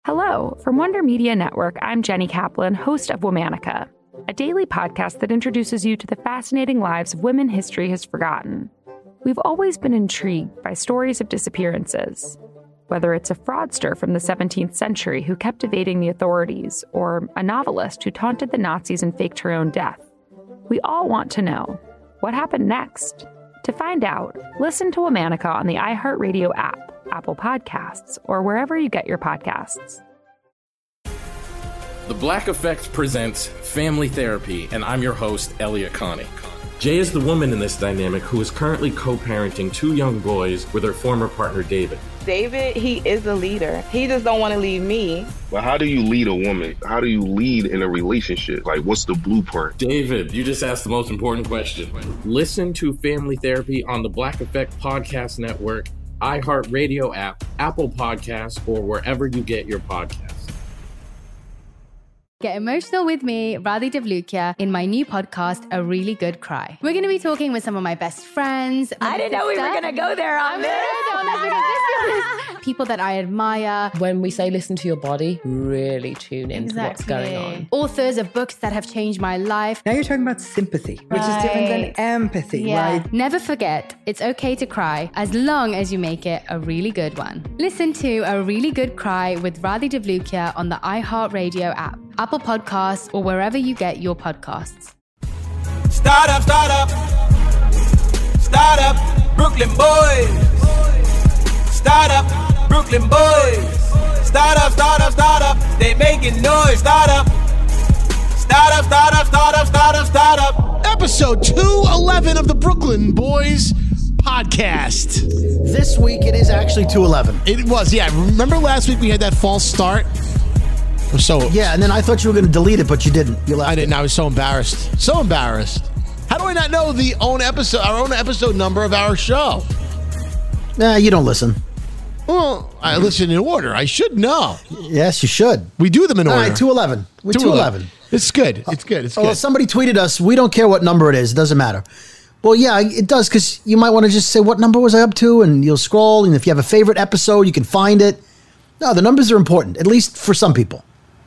Hello, from Wonder Media Network, I'm Jenny Kaplan, host of Womanica, a daily podcast that introduces you to the fascinating lives of women history has forgotten. We've always been intrigued by stories of disappearances, whether it's a fraudster from the 17th century who kept evading the authorities, or a novelist who taunted the Nazis and faked her own death. We all want to know, what happened next? To find out, listen to Womanica on the iHeartRadio app, Apple Podcasts, or wherever you get your podcasts. The Black Effect presents Family Therapy, and I'm your host, Elliot Connie. Jay is the woman in this dynamic who is currently co-parenting two young boys with her former partner, David. David, he is a leader. He just don't want to leave me. But how do you lead a woman? How do you lead in a relationship? Like, what's the blueprint? David, you just asked the most important question. Listen to Family Therapy on the Black Effect Podcast Network, iHeartRadio app, Apple Podcasts, or wherever you get your podcasts. Get emotional with me, Radhi Devlukia, in my new podcast, A Really Good Cry. We're going to be talking with some of my best friends. I didn't know we were going to go there on this. People that I admire. When we say listen to your body, really tune into what's going on. Authors of books that have changed my life. Now you're talking about sympathy, which is different than empathy, right? Never forget, it's okay to cry as long as you make it a really good one. Listen to A Really Good Cry with Radhi Devlukia on the iHeartRadio app, Apple Podcasts, or wherever you get your podcasts. Start up, Brooklyn boys. Start up, Brooklyn boys. Start up, they making noise. Start up. Episode 211 of the Brooklyn Boys podcast. This week it is actually 211. It was, yeah. Remember last week we had that false start? Yeah, and then I thought you were going to delete it, but you didn't. You left I didn't. I was so embarrassed. So embarrassed. How do I not know our own episode number of our show? Nah, you don't listen. Well, I listen in order. I should know. Yes, you should. We do them in order. All right, 211. We're 211. It's good. It's good. Well, somebody tweeted us, we don't care what number it is. It doesn't matter. Well, yeah, it does, because you might want to just say, what number was I up to? And you'll scroll, and if you have a favorite episode, you can find it. No, the numbers are important, at least for some people.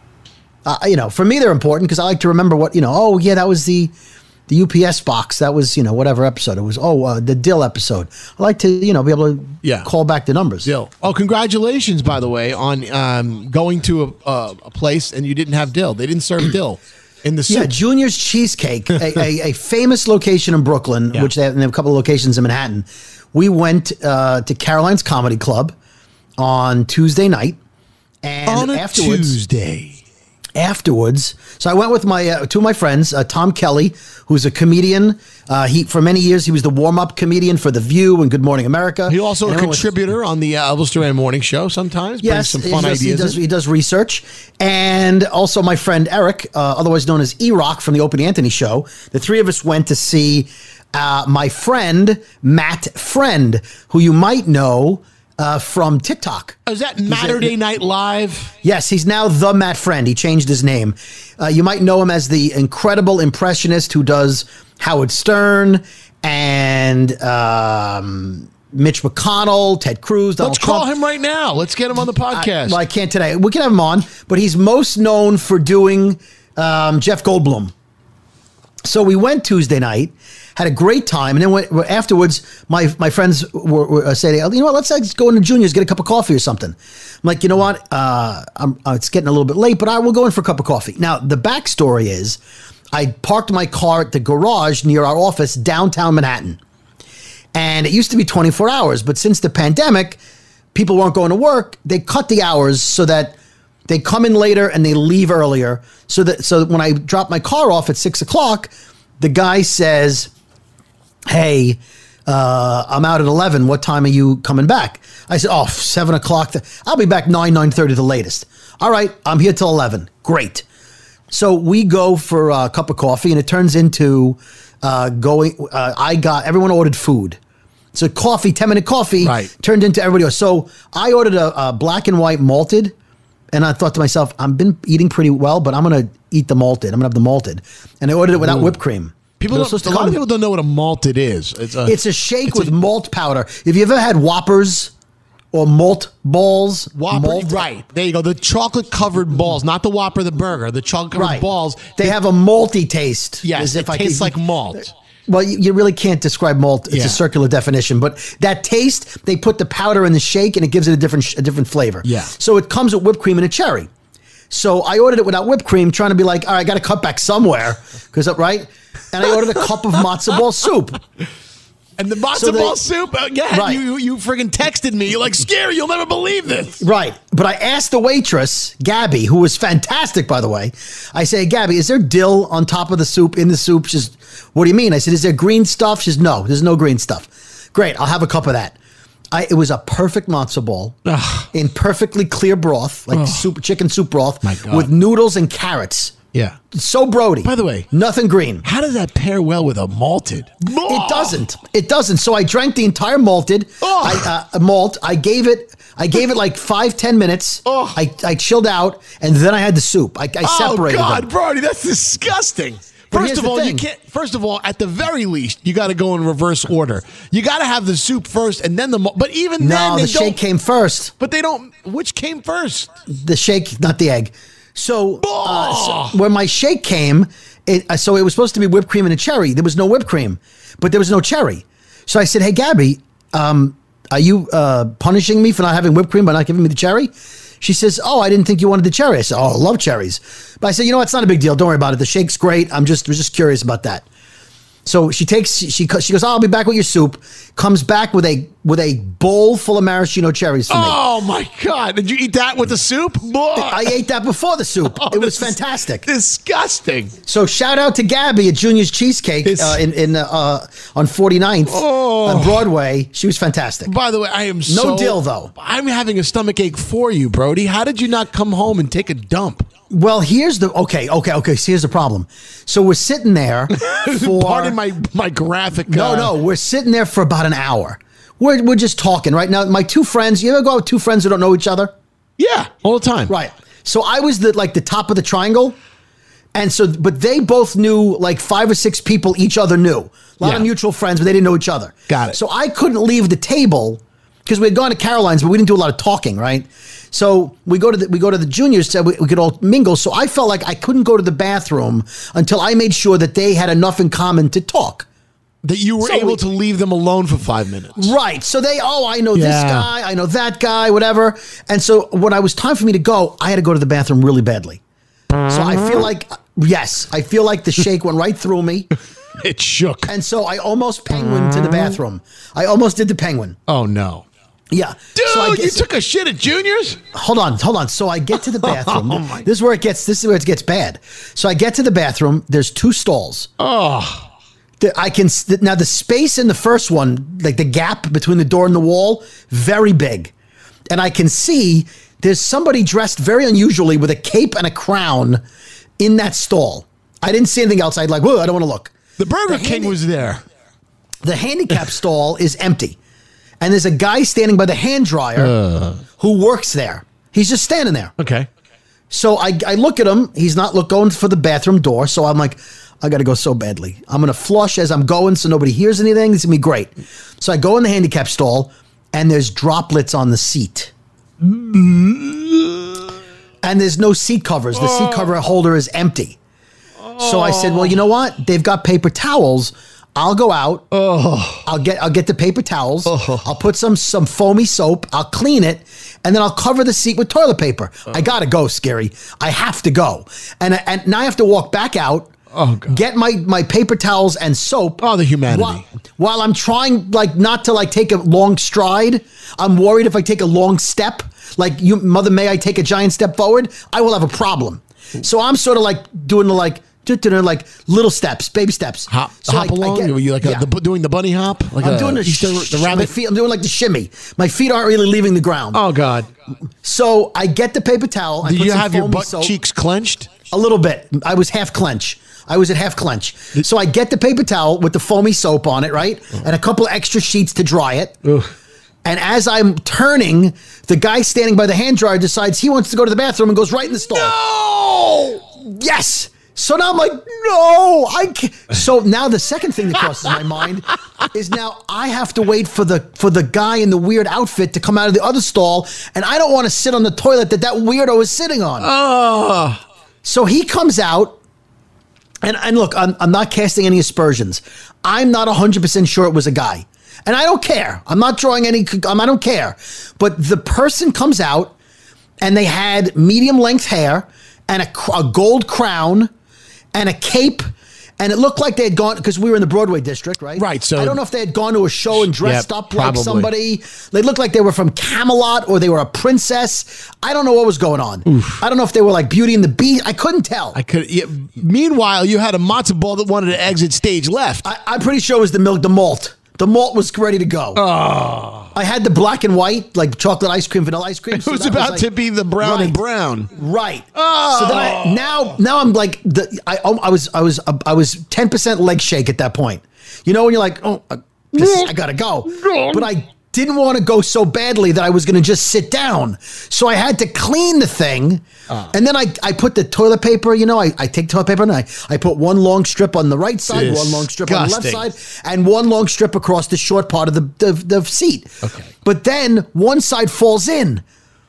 For me, they're important because I like to remember what, that was the UPS box. That was, whatever episode it was. The Dill episode. I like to, be able to call back the numbers. Dill. Oh, congratulations, by the way, on going to a place and you didn't have dill. They didn't serve dill in the soup. Yeah, Junior's Cheesecake, a famous location in Brooklyn, which they have a couple of locations in Manhattan. We went to Caroline's Comedy Club on Tuesday night. And on a Tuesday. Afterwards, so I went with my two of my friends, Tom Kelly, who's a comedian. For many years, he was the warm-up comedian for The View and Good Morning America. He's also a contributor on the Elvis Duran Morning Show sometimes. Yes, brings some fun ideas. He does research. And also my friend Eric, otherwise known as E-Rock from the Opie and Anthony Show. The three of us went to see my friend, Matt Friend, who you might know from TikTok. Is that Matterday Night Live? Yes, he's now the Matt Friend. He changed his name. You might know him as the incredible impressionist who does Howard Stern and Mitch McConnell, Ted Cruz, Donald Trump. Let's call him right now. Let's get him on the podcast. I can't today. We can have him on, but he's most known for doing Jeff Goldblum. So we went Tuesday night, had a great time, and then afterwards, my friends were saying, let's go into Junior's, get a cup of coffee or something. I'm like, you know what? It's getting a little bit late, but I will go in for a cup of coffee. Now, the backstory is I parked my car at the garage near our office downtown Manhattan. And it used to be 24 hours, but since the pandemic, people weren't going to work. They cut the hours so that they come in later and they leave earlier. So that when I drop my car off at 6 o'clock, the guy says, hey, I'm out at 11. What time are you coming back? I said, 7 o'clock. I'll be back 9:30 the latest. All right, I'm here till 11. Great. So we go for a cup of coffee, and it turns into everyone ordered food. So coffee, 10-minute coffee, turned into everybody else. So I ordered a black and white malted, and I thought to myself, I've been eating pretty well, but I'm going to eat the malted. I'm going to have the malted. And I ordered it without whipped cream. A lot of people don't know what a malted is. It's a shake with malt powder. Have you ever had Whoppers or malt balls. Whopper, malt. right. There you go. The chocolate-covered balls, not the Whopper, the burger. The chocolate-covered balls. They have a malty taste. Yes, it tastes like malt. Well, you really can't describe malt. It's a circular definition. But that taste, they put the powder in the shake, and it gives it a different flavor. Yeah. So it comes with whipped cream and a cherry. So I ordered it without whipped cream, trying to be like, all right, I got to cut back somewhere. Right? And I ordered a cup of matzo ball soup. And the matzo ball soup, again, you friggin' texted me. You're like, Scary, you'll never believe this. Right. But I asked the waitress, Gabby, who was fantastic, by the way. I say, Gabby, is there dill on top of the soup, in the soup? She's, what do you mean? I said, is there green stuff? She's, no, there's no green stuff. Great, I'll have a cup of that. It was a perfect matzo ball in perfectly clear broth, like chicken soup broth, with noodles and carrots. Yeah. So Brody. By the way, nothing green. How does that pair well with a malted? It doesn't. It doesn't. So I drank the entire malted malt. I gave it like 5-10 minutes. I chilled out, and then I had the soup. I separated them. Oh God, Brody, that's disgusting. First of all, you can't. First of all, at the very least, you got to go in reverse order. You got to have the soup first, and then the. But even then, the shake came first. But they don't. Which came first? The shake, not the egg. So when my shake came, so it was supposed to be whipped cream and a cherry. There was no whipped cream, but there was no cherry. So I said, "Hey, Gabby, are you punishing me for not having whipped cream by not giving me the cherry?" She says, "Oh, I didn't think you wanted the cherry." I said, "Oh, I love cherries." But I said, "You know what? It's not a big deal. Don't worry about it. The shake's great. Was just curious about that." So she goes, "I'll be back with your soup." Comes back with a bowl full of maraschino cherries for me. Oh my God! Did you eat that with the soup? I ate that before the soup. It was fantastic. Disgusting. So shout out to Gabby at Junior's Cheesecake on 49th on Broadway. She was fantastic. By the way, I am no dill though. I'm having a stomach ache for you, Brody. How did you not come home and take a dump? Well, here's the okay. So here's the problem. So we're sitting there for pardon my graphic. No, we're sitting there for about an hour. We're just talking right now. My two friends. You ever go out with two friends who don't know each other? Yeah, all the time. Right. So I was the top of the triangle, and so but they both knew like 5 or 6 people each other knew. A lot of mutual friends, but they didn't know each other. Got it. So I couldn't leave the table because we had gone to Caroline's, but we didn't do a lot of talking, right? So we go to the juniors so we could all mingle. So I felt like I couldn't go to the bathroom until I made sure that they had enough in common to talk. That you were able to leave them alone for 5 minutes. Right. So I know this guy, I know that guy, whatever. And so when it was time for me to go, I had to go to the bathroom really badly. So I feel like, I feel like the shake went right through me. It shook. And so I almost penguined to the bathroom. I almost did the penguin. Oh, no. Yeah. Dude, so you took a shit at Junior's? Hold on. So I get to the bathroom. This is where it gets bad. So I get to the bathroom. There's 2 stalls. Oh. Now the space in the first one, like the gap between the door and the wall, very big. And I can see there's somebody dressed very unusually with a cape and a crown in that stall. I didn't see anything else. I don't want to look. The Burger King was there. The handicap stall is empty. And there's a guy standing by the hand dryer who works there. He's just standing there. Okay. So I look at him. He's not going for the bathroom door. So I'm like, I got to go so badly. I'm going to flush as I'm going so nobody hears anything. It's going to be great. So I go in the handicap stall, and there's droplets on the seat. And there's no seat covers. The seat cover holder is empty. So I said, well, you know what? They've got paper towels. I'll go out. I'll get the paper towels. I'll put some foamy soap. I'll clean it, and then I'll cover the seat with toilet paper. I gotta go, Scary. I have to go, and now I have to walk back out. Oh, God. Get my paper towels and soap. Oh, the humanity. While I'm trying not to take a long stride. I'm worried if I take a long step, Mother May I take a giant step forward, I will have a problem. So I'm sort of doing the little steps, baby steps. Hop along? Are you doing the bunny hop? I'm doing the rabbit. My feet, I'm doing the shimmy. My feet aren't really leaving the ground. Oh, God. So I get the paper towel. Do you have your butt cheeks clenched? A little bit. I was at half clench. So I get the paper towel with the foamy soap on it, right? And a couple of extra sheets to dry it. Ugh. And as I'm turning, the guy standing by the hand dryer decides he wants to go to the bathroom and goes right in the stall. No! Yes. So now I'm like, no, I can't. So now the second thing that crosses my mind is now I have to wait for the guy in the weird outfit to come out of the other stall, and I don't want to sit on the toilet that weirdo is sitting on. Oh. So he comes out, and look, I'm not casting any aspersions. I'm not 100% sure it was a guy. And I don't care. I'm not drawing any, I don't care. But the person comes out, and they had medium length hair, and a gold crown, and a cape, and it looked like they had gone, because we were in the Broadway district, right? Right. So I don't know if they had gone to a show and dressed up like somebody. They looked like they were from Camelot or they were a princess. I don't know what was going on. Oof. I don't know if they were like Beauty and the Beast. I couldn't tell. Meanwhile, you had a matzo ball that wanted to exit stage left. I'm pretty sure it was the malt. The malt was ready to go. Oh. I had the black and white, like chocolate ice cream, vanilla ice cream. It was about to be the brown and brown. Right. Oh. So then now I'm like I was 10% leg shake at that point. You know when you're like, I gotta go, but I didn't want to go so badly that I was going to just sit down. So I had to clean the thing. And then I put the toilet paper, I take toilet paper and I put one long strip on the right side, one long strip on the left side, and one long strip across the short part of the seat. Okay. But then one side falls in.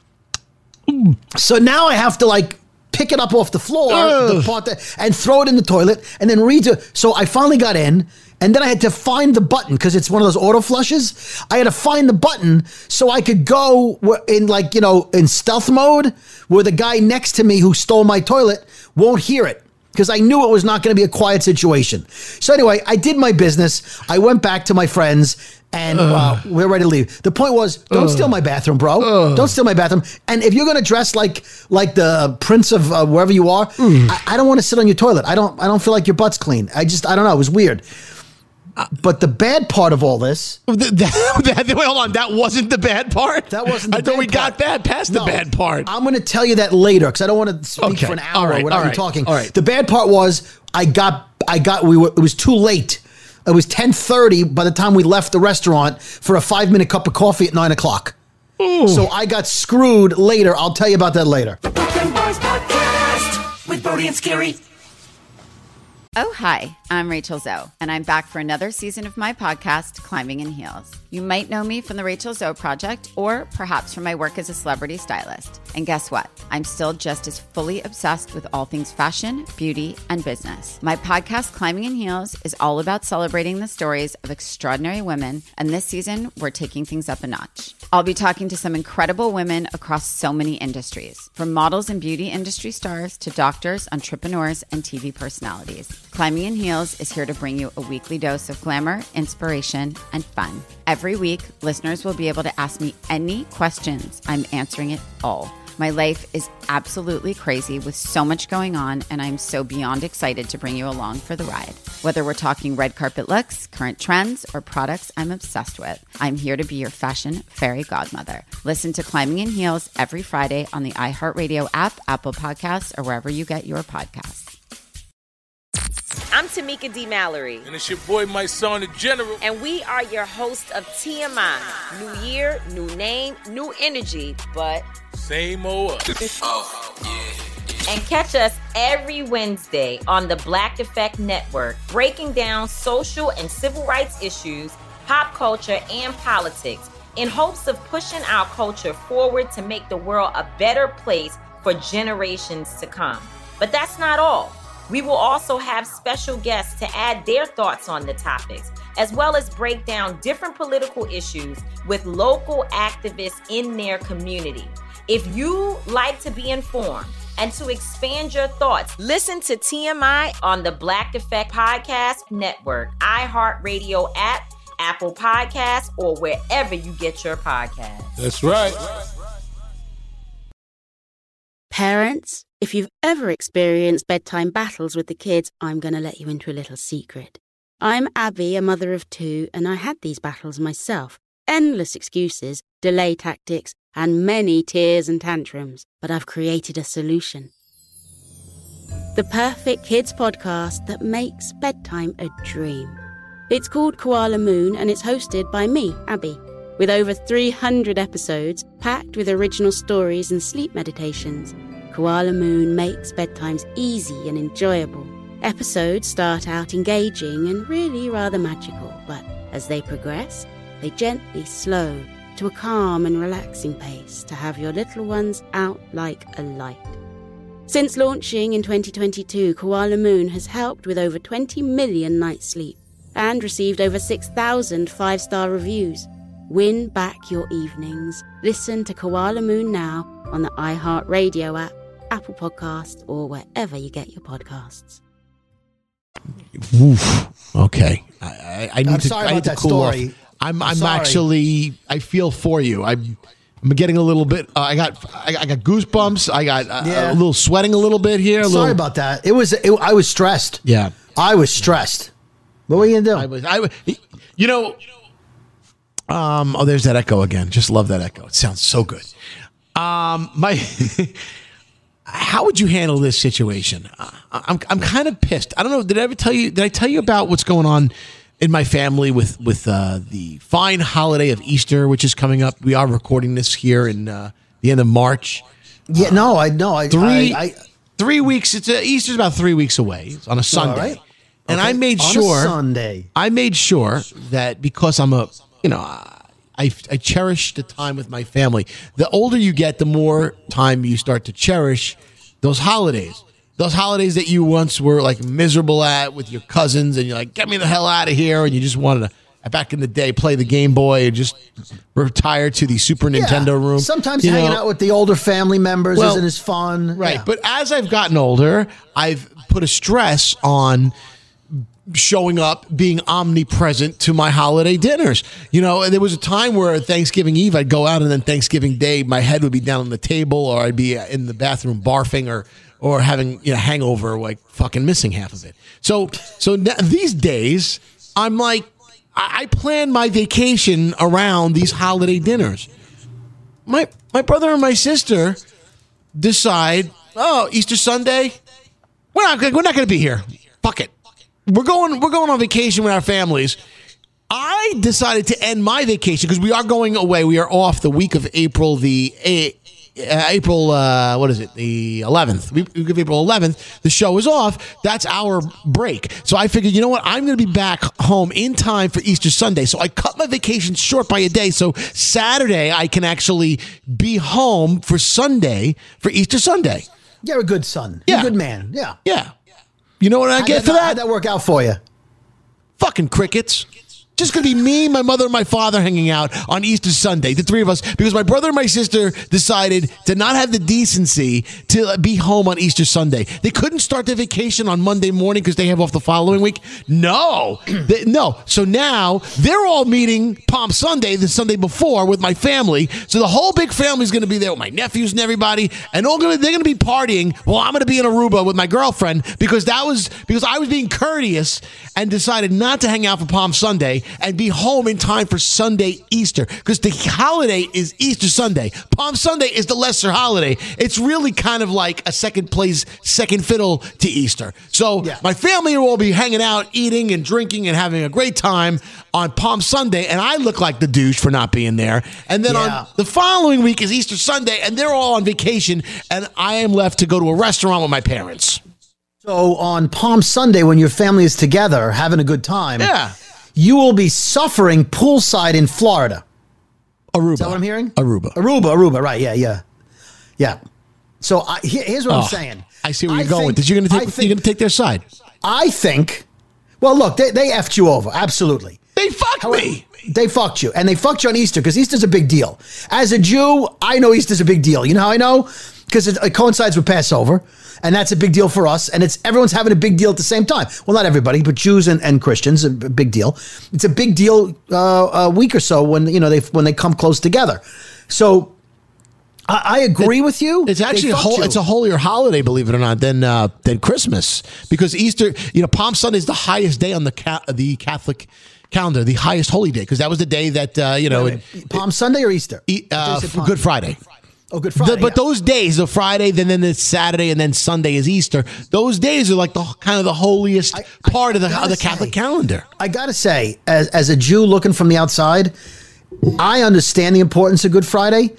So now I have to pick it up off the floor, the part and throw it in the toilet and then redo it. So I finally got in. And then I had to find the button because it's one of those auto flushes. I had to find the button so I could go in stealth mode where the guy next to me who stole my toilet won't hear it because I knew it was not going to be a quiet situation. So anyway, I did my business. I went back to my friends and we're ready to leave. The point was, don't steal my bathroom, bro. Don't steal my bathroom. And if you're going to dress like the prince of wherever you are, I don't want to sit on your toilet. I don't feel like your butt's clean. I don't know. It was weird. But the bad part of all this... Wait, hold on. That wasn't the bad part? That wasn't the bad part. I thought we got that past the bad part. I'm going to tell you that later because I don't want to speak for an hour without you talking. All right. The bad part was it was too late. It was 10:30 by the time we left the restaurant for a 5-minute cup of coffee at 9 o'clock. Ooh. So I got screwed later. I'll tell you about that later. The Brooklyn Boys Podcast with Brody and Scary. Oh, hi, I'm Rachel Zoe, and I'm back for another season of my podcast, Climbing in Heels. You might know me from the Rachel Zoe Project, or perhaps from my work as a celebrity stylist. And guess what? I'm still just as fully obsessed with all things fashion, beauty, and business. My podcast, Climbing in Heels, is all about celebrating the stories of extraordinary women, and this season, we're taking things up a notch. I'll be talking to some incredible women across so many industries, from models and beauty industry stars to doctors, entrepreneurs, and TV personalities. Climbing in Heels is here to bring you a weekly dose of glamour, inspiration, and fun. Every week, listeners will be able to ask me any questions. I'm answering it all. My life is absolutely crazy with so much going on, and I'm so beyond excited to bring you along for the ride. Whether we're talking red carpet looks, current trends, or products I'm obsessed with, I'm here to be your fashion fairy godmother. Listen to Climbing in Heels every Friday on the iHeartRadio app, Apple Podcasts, or wherever you get your podcasts. I'm Tamika D. Mallory. And it's your boy, my son, the General. And we are your hosts of TMI. New year, new name, new energy, but... same old. Oh, yeah. And catch us every Wednesday on the Black Effect Network, breaking down social and civil rights issues, pop culture, and politics, in hopes of pushing our culture forward to make the world a better place for generations to come. But that's not all. We will also have special guests to add their thoughts on the topics, as well as break down different political issues with local activists in their community. If you like to be informed and to expand your thoughts, listen to TMI on the Black Effect Podcast Network, iHeartRadio app, Apple Podcasts, or wherever you get your podcasts. That's right. Parents, if you've ever experienced bedtime battles with the kids, I'm going to let you into a little secret. I'm Abby, a mother of 2, and I had these battles myself. Endless excuses, delay tactics, and many tears and tantrums. But I've created a solution. The perfect kids podcast that makes bedtime a dream. It's called Koala Moon, and it's hosted by me, Abby, with over 300 episodes packed with original stories and sleep meditations. Koala Moon makes bedtimes easy and enjoyable. Episodes start out engaging and really rather magical, but as they progress, they gently slow to a calm and relaxing pace to have your little ones out like a light. Since launching in 2022, Koala Moon has helped with over 20 million nights' sleep and received over 6,000 5-star reviews. Win back your evenings. Listen to Koala Moon now on the iHeartRadio app, Apple Podcasts, or wherever you get your podcasts. Oof. Okay. I need to cool story. off. I'm actually, I feel for you. I'm getting a little bit, I got goosebumps. I got a little sweating a little bit here. Sorry about that. I was stressed. Yeah. I was stressed. What were you going to do? There's that echo again. Just love that echo. It sounds so good. How would you handle this situation? I'm kind of pissed. I don't know. Did I tell you about what's going on in my family with the fine holiday of Easter, which is coming up? We are recording this here in the end of March. Yeah, no, I know. 3 weeks. Easter's about 3 weeks away. It's on a Sunday. Right. And okay. I made sure that because I'm I cherish the time with my family. The older you get, the more time you start to cherish those holidays. Those holidays that you once were like miserable at with your cousins, and you're like, get me the hell out of here. And you just wanted to, back in the day, play the Game Boy and just retire to the Super Nintendo room. Sometimes hanging out with the older family members isn't as fun. Right. Yeah. But as I've gotten older, I've put a stress on showing up, being omnipresent to my holiday dinners. There was a time where Thanksgiving Eve I'd go out, and then Thanksgiving Day my head would be down on the table, or I'd be in the bathroom barfing or having hangover, like fucking missing half of it. So these days I'm like, I plan my vacation around these holiday dinners. My brother and my sister decide, Easter Sunday, we're not going to be here. Fuck it. We're going on vacation with our families. I decided to end my vacation because we are going away. We are off the week of April the 11th. Week of April 11th. The show is off. That's our break. So I figured, you know what? I'm going to be back home in time for Easter Sunday. So I cut my vacation short by a day. So Saturday I can actually be home for Sunday for Easter Sunday. You're a good son. Yeah. You're a good man. Yeah. Yeah. You know what I get for that? How'd that work out for you? Fucking crickets. Just going to be me, my mother, and my father hanging out on Easter Sunday, the three of us, because my brother and my sister decided to not have the decency to be home on Easter Sunday. They couldn't start their vacation on Monday morning because they have off the following week. No. So now they're all meeting Palm Sunday, the Sunday before, with my family. So the whole big family is going to be there with my nephews and everybody, and they're going to be partying while I'm going to be in Aruba with my girlfriend because I was being courteous and decided not to hang out for Palm Sunday and be home in time for Sunday Easter, because the holiday is Easter Sunday. Palm Sunday is the lesser holiday. It's really kind of like a second fiddle to Easter. So my family will all be hanging out, eating and drinking and having a great time on Palm Sunday, and I look like the douche for not being there. And then on the following week is Easter Sunday, and they're all on vacation, and I am left to go to a restaurant with my parents. So on Palm Sunday, when your family is together having a good time, you will be suffering poolside in Florida. Aruba. Is that what I'm hearing? Aruba. Right. Yeah. So here's what I'm saying. I see where you're going. You're going to take their side. I think, well, look, they effed you over. Absolutely. They fucked me. They fucked you. And they fucked you on Easter because Easter's a big deal. As a Jew, I know Easter's a big deal. You know how I know? Because it coincides with Passover. And that's a big deal for us. And everyone's having a big deal at the same time. Well, not everybody, but Jews and Christians, a big deal. It's a big deal a week or so when they come close together. So I agree with you. It's actually it's a holier holiday, believe it or not, than Christmas, because Easter, Palm Sunday is the highest day on the Catholic calendar, the highest holy day, because that was the day that Palm Sunday or Easter? Good Friday. Oh, Good Friday. But those days, the Friday, then it's Saturday, and then Sunday is Easter. Those days are like the kind of the holiest part of the Catholic calendar. I gotta say, as a Jew looking from the outside, I understand the importance of Good Friday.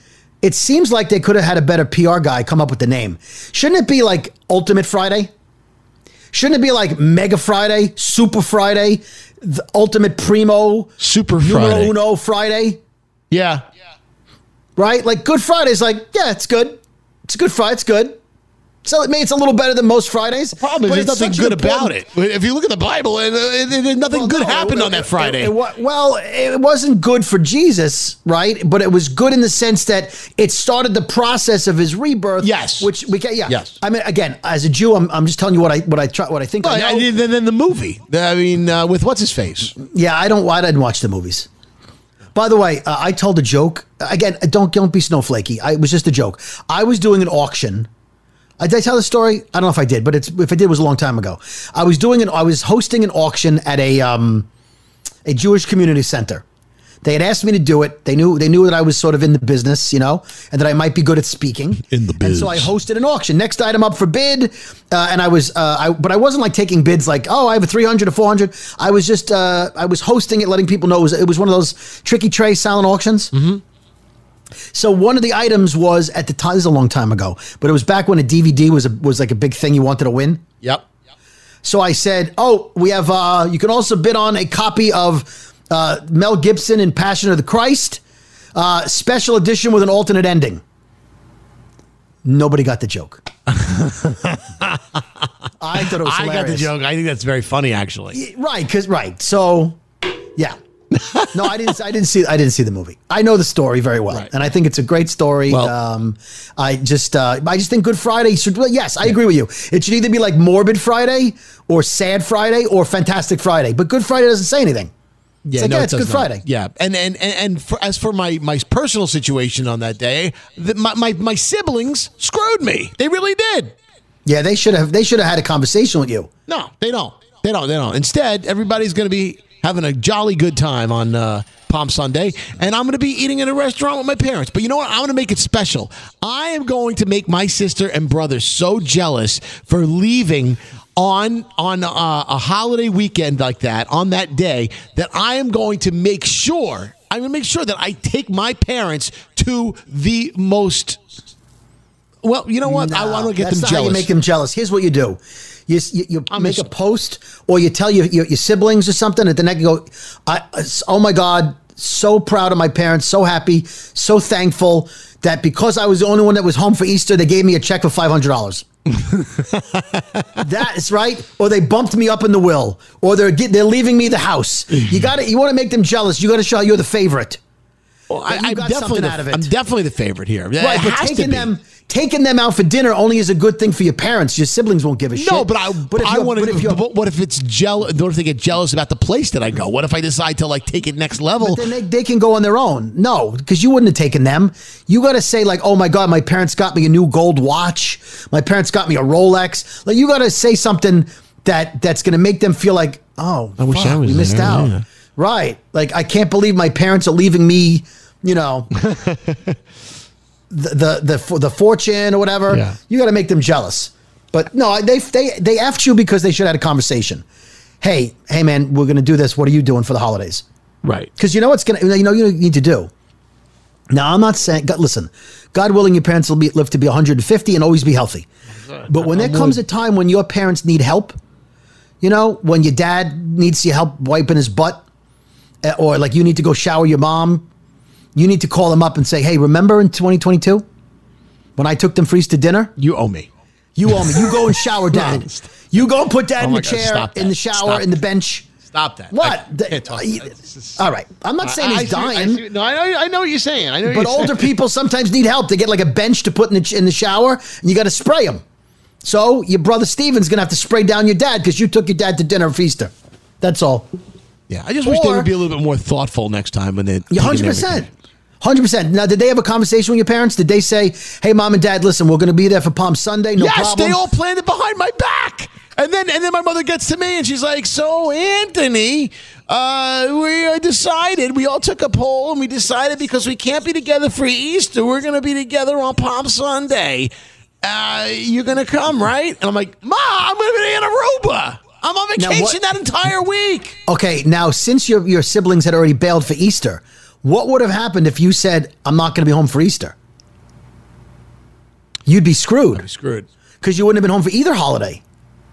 it seems like they could have had a better PR guy come up with the name. Shouldn't it be like Ultimate Friday? Shouldn't it be like Mega Friday, Super Friday, the Ultimate Primo, Super Numero Friday, Uno Friday? Yeah. Right? Like Good Friday's like, yeah, it's good. It's a good Friday. It's good. So it it's a little better than most Fridays. The problem is there's nothing good about it. If you look at the Bible, nothing good happened on that Friday. It wasn't good for Jesus, right? But it was good in the sense that it started the process of his rebirth. Yes, which we can. Yeah. Yes. I mean, again, as a Jew, I'm just telling you what I think. Well, and then the movie. I mean, with what's his face? Yeah, I didn't watch the movies. By the way, I told a joke. Again, don't be snowflakey. It was just a joke. I was doing an auction. Did I tell the story? I don't know if I did, but if I did, it was a long time ago. I was hosting an auction at a Jewish community center. They had asked me to do it. They knew that I was sort of in the business, and that I might be good at speaking. In the biz. And so I hosted an auction. Next item up for bid, and but I wasn't like taking bids like, oh, I have a 300 or 400. I was just I was hosting it, letting people know it was one of those tricky tray silent auctions. Mm-hmm. So one of the items was at the time, this is a long time ago, but it was back when a DVD was like a big thing you wanted to win. Yep. So I said, oh, we have, you can also bid on a copy of Mel Gibson in Passion of the Christ, special edition with an alternate ending. Nobody got the joke. I thought it was hilarious. I got the joke. I think that's very funny, actually. Right. So, yeah. No, I didn't see the movie. I know the story very well, right. And I think it's a great story. Well, I just think Good Friday should. Yes, I agree with you. It should either be like Morbid Friday or Sad Friday or Fantastic Friday. But Good Friday doesn't say anything. Yeah, it's Good Friday. Yeah, and as for my personal situation on that day, my siblings screwed me. They really did. Yeah, they should have had a conversation with you. No, they don't. Instead, everybody's going to be having a jolly good time on Palm Sunday, and I'm going to be eating in a restaurant with my parents. But you know what? I'm going to make it special. I am going to make my sister and brother so jealous for leaving on a holiday weekend like that, on that day, that I am going to make sure that I take my parents to the most. Well, you know what? I want to get them jealous. That's not how you make them jealous. Here's what you do. You make a post, or you tell your siblings or something, and the next you go, oh my God, so proud of my parents, so happy, so thankful that because I was the only one that was home for Easter, they gave me a check for $500. That is right. Or they bumped me up in the will, or they're leaving me the house. You want to make them jealous. You got to show you're the favorite. Well, I'm definitely the favorite here. Right, but taking them out for dinner only is a good thing for your parents. Your siblings won't give a shit. No, but what if it's jealous? What if they get jealous about the place that I go? What if I decide to take it next level? But then they can go on their own. No, because you wouldn't have taken them. You got to say oh my God, my parents got me a new gold watch. My parents got me a Rolex. You got to say something that's going to make them feel like, oh, I wish we missed out. Yeah. Right. I can't believe my parents are leaving me, the fortune or whatever. Yeah. You got to make them jealous. But no, they effed you because they should have had a conversation. Hey man, we're going to do this. What are you doing for the holidays? Right. Because you know what's you need to do. Now, I'm not saying, listen, God willing, your parents will live to be 150 and always be healthy. But when there comes a time when your parents need help, when your dad needs your help wiping his butt, or you need to go shower your mom, you need to call them up and say, hey, remember in 2022 when I took them for Easter dinner? You owe me. You go and shower dad. You go and put dad in the chair, in the shower, in the bench. Stop that. What? All right. I'm not saying he's dying. I know what you're saying. But older people sometimes need help. They get a bench to put in the shower, and you got to spray them. So your brother Steven's going to have to spray down your dad because you took your dad to dinner for Easter. That's all. Yeah, I just wish they would be a little bit more thoughtful next time when they. 100%. 100%. Now, did they have a conversation with your parents? Did they say, hey, Mom and Dad, listen, we're going to be there for Palm Sunday? No problem. Yes, they all planned it behind my back. And then my mother gets to me and she's like, so, Anthony, we all took a poll and we decided because we can't be together for Easter, we're going to be together on Palm Sunday. You're going to come, right? And I'm like, Ma, I'm going to be in Aruba. I'm on vacation that entire week. Okay, now, since your siblings had already bailed for Easter, what would have happened if you said, I'm not going to be home for Easter? you'd be screwed. I'd be screwed. Because you wouldn't have been home for either holiday.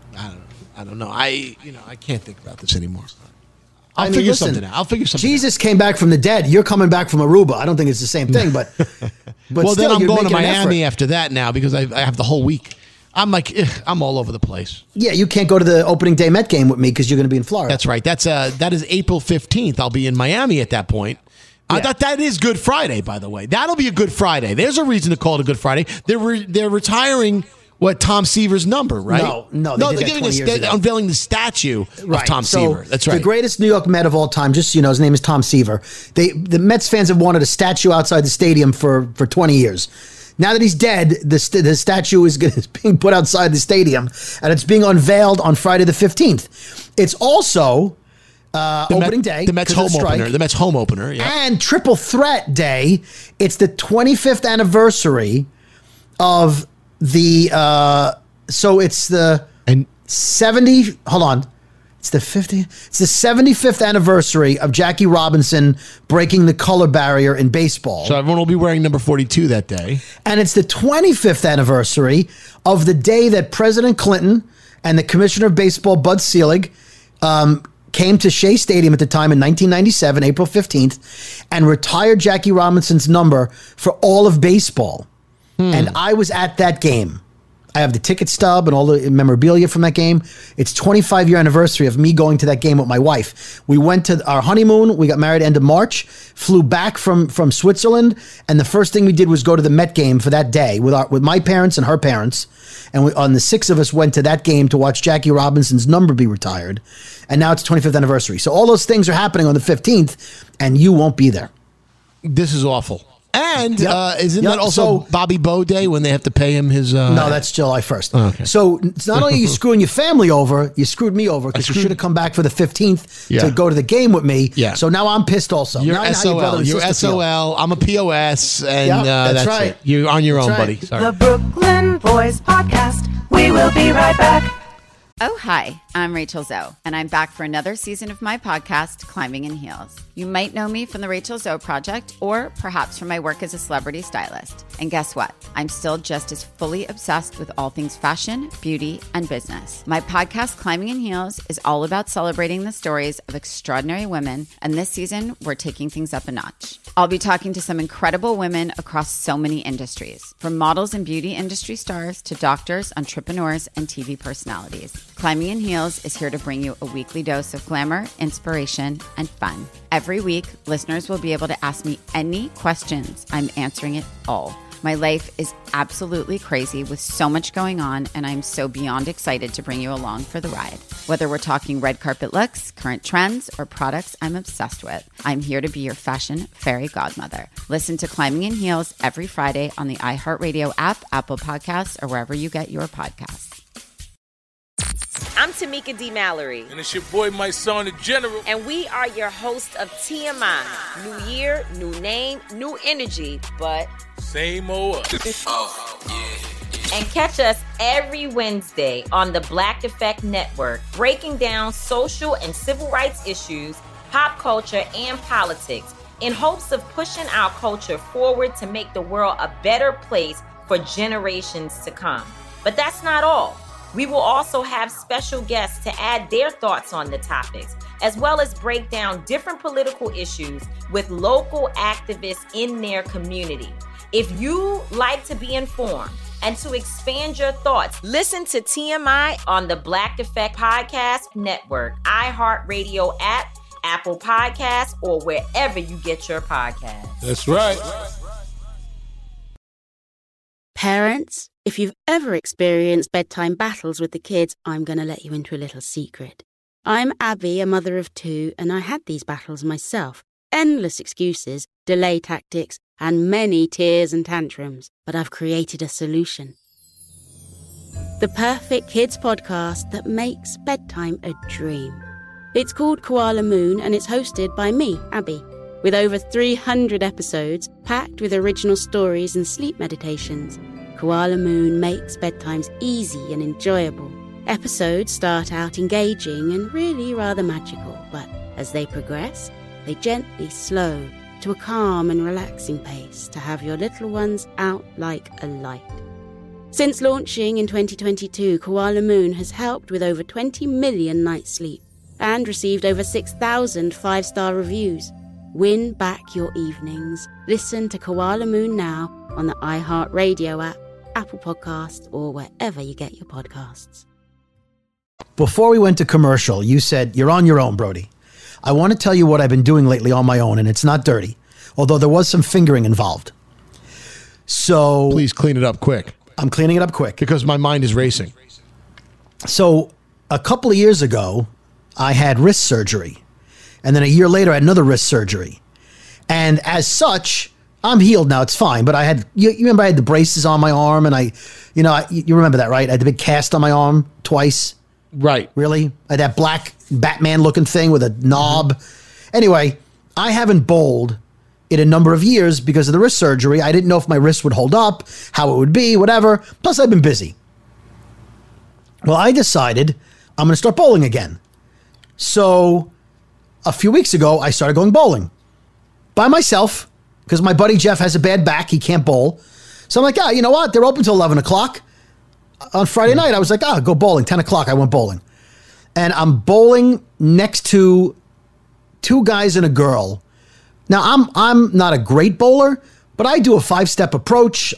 I don't know. I can't think about this anymore. I'll mean, figure listen, something out. I'll figure something Jesus came back from the dead. You're coming back from Aruba. I don't think it's the same thing, but well, still, then I'm you're going to making an Miami effort. after that now because I have the whole week. I'm like, I'm all over the place. Yeah, you can't go to the opening day Met game with me because you're going to be in Florida. That's right. That is April 15th. I'll be in Miami at that point. Yeah. That is Good Friday, by the way. That'll be a Good Friday. There's a reason to call it a Good Friday. They're retiring Tom Seaver's number, right? No, they're unveiling the statue of Tom Seaver. That's right. The greatest New York Met of all time, just so you know, his name is Tom Seaver. The Mets fans have wanted a statue outside the stadium for 20 years. Now that he's dead, the statue is being put outside the stadium, and it's being unveiled on Friday the 15th. It's also opening day. The Mets home opener. The Mets home opener, yeah. And Triple Threat Day. It's the 25th anniversary of the... so it's the 70... Hold on. It's the 75th anniversary of Jackie Robinson breaking the color barrier in baseball. So everyone will be wearing number 42 that day. And it's the 25th anniversary of the day that President Clinton and the Commissioner of Baseball, Bud Selig, came to Shea Stadium at the time in 1997, April 15th, and retired Jackie Robinson's number for all of baseball. And I was at that game. I have the ticket stub and all the memorabilia from that game. It's 25-year anniversary of me going to that game with my wife. We went to our honeymoon. We got married end of March, flew back from Switzerland, and the first thing we did was go to the Met game for that day with my parents and her parents. And the six of us went to that game to watch Jackie Robinson's number be retired. And now it's 25th anniversary. So all those things are happening on the 15th, and you won't be there. This is awful. And isn't that also Bobby Bo Day when they have to pay him his... No, that's July 1st. Oh, okay. So it's not only are you screwing your family over, you screwed me over because you should have come back for the 15th to go to the game with me. Yeah. So now I'm pissed also. You're now SOL. You're SOL. I'm a POS. And that's right. It. You're on your own, buddy. Sorry. The Brooklyn Boys Podcast. We will be right back. Oh, hi, I'm Rachel Zoe, and I'm back for another season of my podcast, Climbing in Heels. You might know me from the Rachel Zoe Project, or perhaps from my work as a celebrity stylist. And guess what? I'm still just as fully obsessed with all things fashion, beauty, and business. My podcast, Climbing in Heels, is all about celebrating the stories of extraordinary women, and this season, we're taking things up a notch. I'll be talking to some incredible women across so many industries, from models and beauty industry stars to doctors, entrepreneurs, and TV personalities. Climbing in Heels is here to bring you a weekly dose of glamour, inspiration, and fun. Every week, listeners will be able to ask me any questions. I'm answering it all. My life is absolutely crazy with so much going on, and I'm so beyond excited to bring you along for the ride. Whether we're talking red carpet looks, current trends, or products I'm obsessed with, I'm here to be your fashion fairy godmother. Listen to Climbing in Heels every Friday on the iHeartRadio app, Apple Podcasts, or wherever you get your podcasts. I'm Tamika D. Mallory. And it's your boy, my son, the General. And we are your hosts of TMI. New year, new name, new energy, but... same old us. Oh, yeah. And catch us every Wednesday on the Black Effect Network, breaking down social and civil rights issues, pop culture, and politics, in hopes of pushing our culture forward to make the world a better place for generations to come. But that's not all. We will also have special guests to add their thoughts on the topics, as well as break down different political issues with local activists in their community. If you like to be informed and to expand your thoughts, listen to TMI on the Black Effect Podcast Network, iHeartRadio app, Apple Podcasts, or wherever you get your podcasts. That's right. Parents, if you've ever experienced bedtime battles with the kids, I'm going to let you into a little secret. I'm Abby, a mother of two, and I had these battles myself. Endless excuses, delay tactics, and many tears and tantrums. But I've created a solution. The perfect kids podcast that makes bedtime a dream. It's called Koala Moon, and it's hosted by me, Abby, with over 300 episodes packed with original stories and sleep meditations. Koala Moon makes bedtimes easy and enjoyable. Episodes start out engaging and really rather magical, but as they progress, they gently slow to a calm and relaxing pace to have your little ones out like a light. Since launching in 2022, Koala Moon has helped with over 20 million nights' sleep and received over 6,000 5-star reviews. Win back your evenings. Listen to Koala Moon now on the iHeartRadio app, Apple Podcasts, or wherever you get your podcasts. Before we went to commercial, you said, you're on your own, Brody. I want to tell you what I've been doing lately on my own, and it's not dirty, although there was some fingering involved. So please clean it up quick. I'm cleaning it up quick. Because my mind is racing. So a couple of years ago, I had wrist surgery. And then a year later, I had another wrist surgery. And as such, I'm healed now. It's fine. But I had, you remember I had the braces on my arm, and you remember that, right? I had the big cast on my arm twice. Right. Really? I had that black Batman looking thing with a knob. Mm-hmm. Anyway, I haven't bowled in a number of years because of the wrist surgery. I didn't know if my wrist would hold up, how it would be, whatever. Plus, I've been busy. Well, I decided I'm going to start bowling again. So a few weeks ago, I started going bowling by myself because my buddy Jeff has a bad back. He can't bowl. So I'm like, you know what? They're open till 11 o'clock. On Friday night, I was like, go bowling. 10 o'clock, I went bowling. And I'm bowling next to two guys and a girl. Now, I'm not a great bowler, but I do a 5-step approach.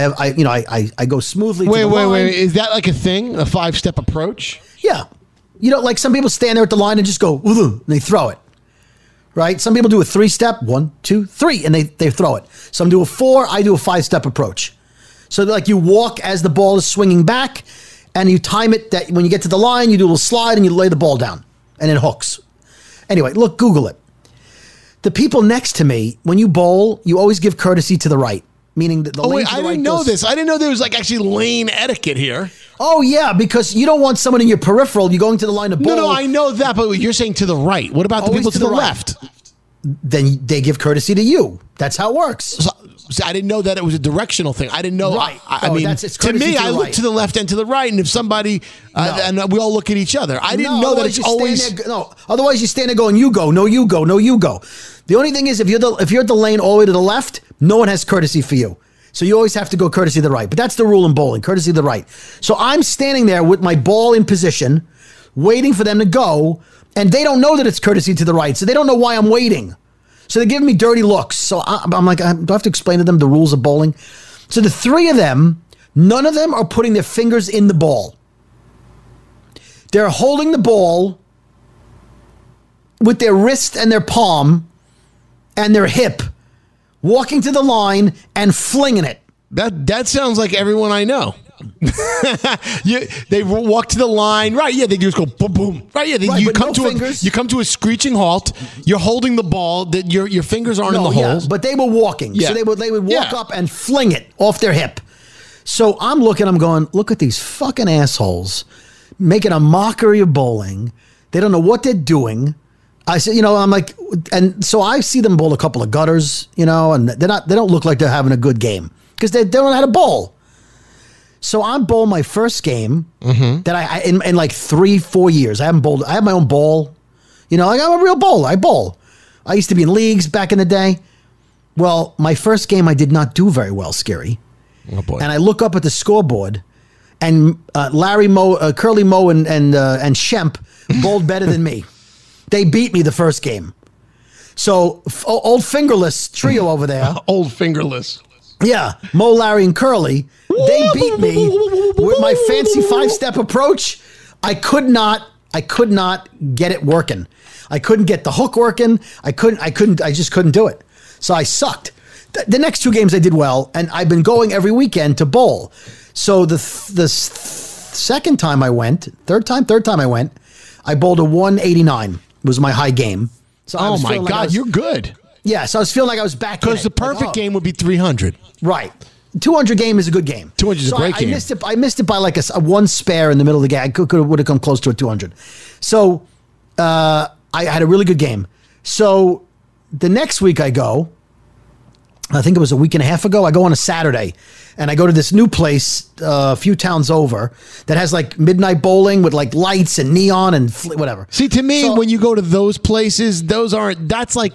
I go smoothly to the line. Wait. Is that like a thing? A 5-step approach? Yeah. Like some people stand there at the line and just go, and they throw it. Right? Some people do a 3-step, 1, 2, 3, and they throw it. Some do a 4, I do a 5-step approach. So like you walk as the ball is swinging back, and you time it that when you get to the line, you do a little slide and you lay the ball down, and it hooks. Anyway, look, Google it. The people next to me, when you bowl, you always give courtesy to the right, meaning that the lane to the right. I didn't know this. I didn't know there was like actually lane etiquette here. Oh, yeah, because you don't want someone in your peripheral. You're going to the line to bowl. No, I know that, but you're saying to the right. What about the people to the left? Then they give courtesy to you. That's how it works. So I didn't know that it was a directional thing. I didn't know. Right. I mean, to me, I look to the left and to the right, and if somebody, and we all look at each other. I didn't know that it's always. Otherwise you stand there going, you go, no, you go, no, you go. The only thing is, if you're at the lane all the way to the left, no one has courtesy for you. So you always have to go courtesy to the right. But that's the rule in bowling, courtesy to the right. So I'm standing there with my ball in position, waiting for them to go, and they don't know that it's courtesy to the right, so they don't know why I'm waiting. So they're giving me dirty looks. So I'm like, do I have to explain to them the rules of bowling? So the three of them, none of them are putting their fingers in the ball. They're holding the ball with their wrist and their palm and their hip, walking to the line and flinging it. That sounds like everyone I know. They walk to the line, right? Yeah, they just go boom, boom, right? Yeah, you come to a screeching halt. You're holding the ball. That your fingers aren't in the holes. But they were walking, so they would walk up and fling it off their hip. So I'm going, look at these fucking assholes making a mockery of bowling. They don't know what they're doing. I said, I'm like, and so I see them bowl a couple of gutters, and they don't look like they're having a good game because they don't know how to bowl. So I'm bowling my first game that I in like 3-4 years. I haven't bowled. I have my own ball. I'm a real bowler. I bowl. I used to be in leagues back in the day. Well, my first game I did not do very well, Scary. Oh boy! And I look up at the scoreboard, and Curly Moe, and Shemp bowled better than me. They beat me the first game. So old fingerless trio over there. Old fingerless. Yeah, Mo, Larry, and Curly. They beat me with my fancy 5-step approach. I could not get it working. I couldn't get the hook working. I just couldn't do it. So I sucked. The next 2 games I did well, and I've been going every weekend to bowl. So the second time I went, third time I went, I bowled a 189 was my high game. So oh my God, you're good. Yeah, so I was feeling like I was back in it. Because the perfect game would be 300. Right. 200 game is a good game. 200 is a great game. I missed it by like a one spare in the middle of the game. I would have come close to a 200. So I had a really good game. So the next week I go, I think it was a week and a half ago, I go on a Saturday and I go to this new place a few towns over that has like midnight bowling with like lights and neon and whatever. See, to me, when you go to those places, that's like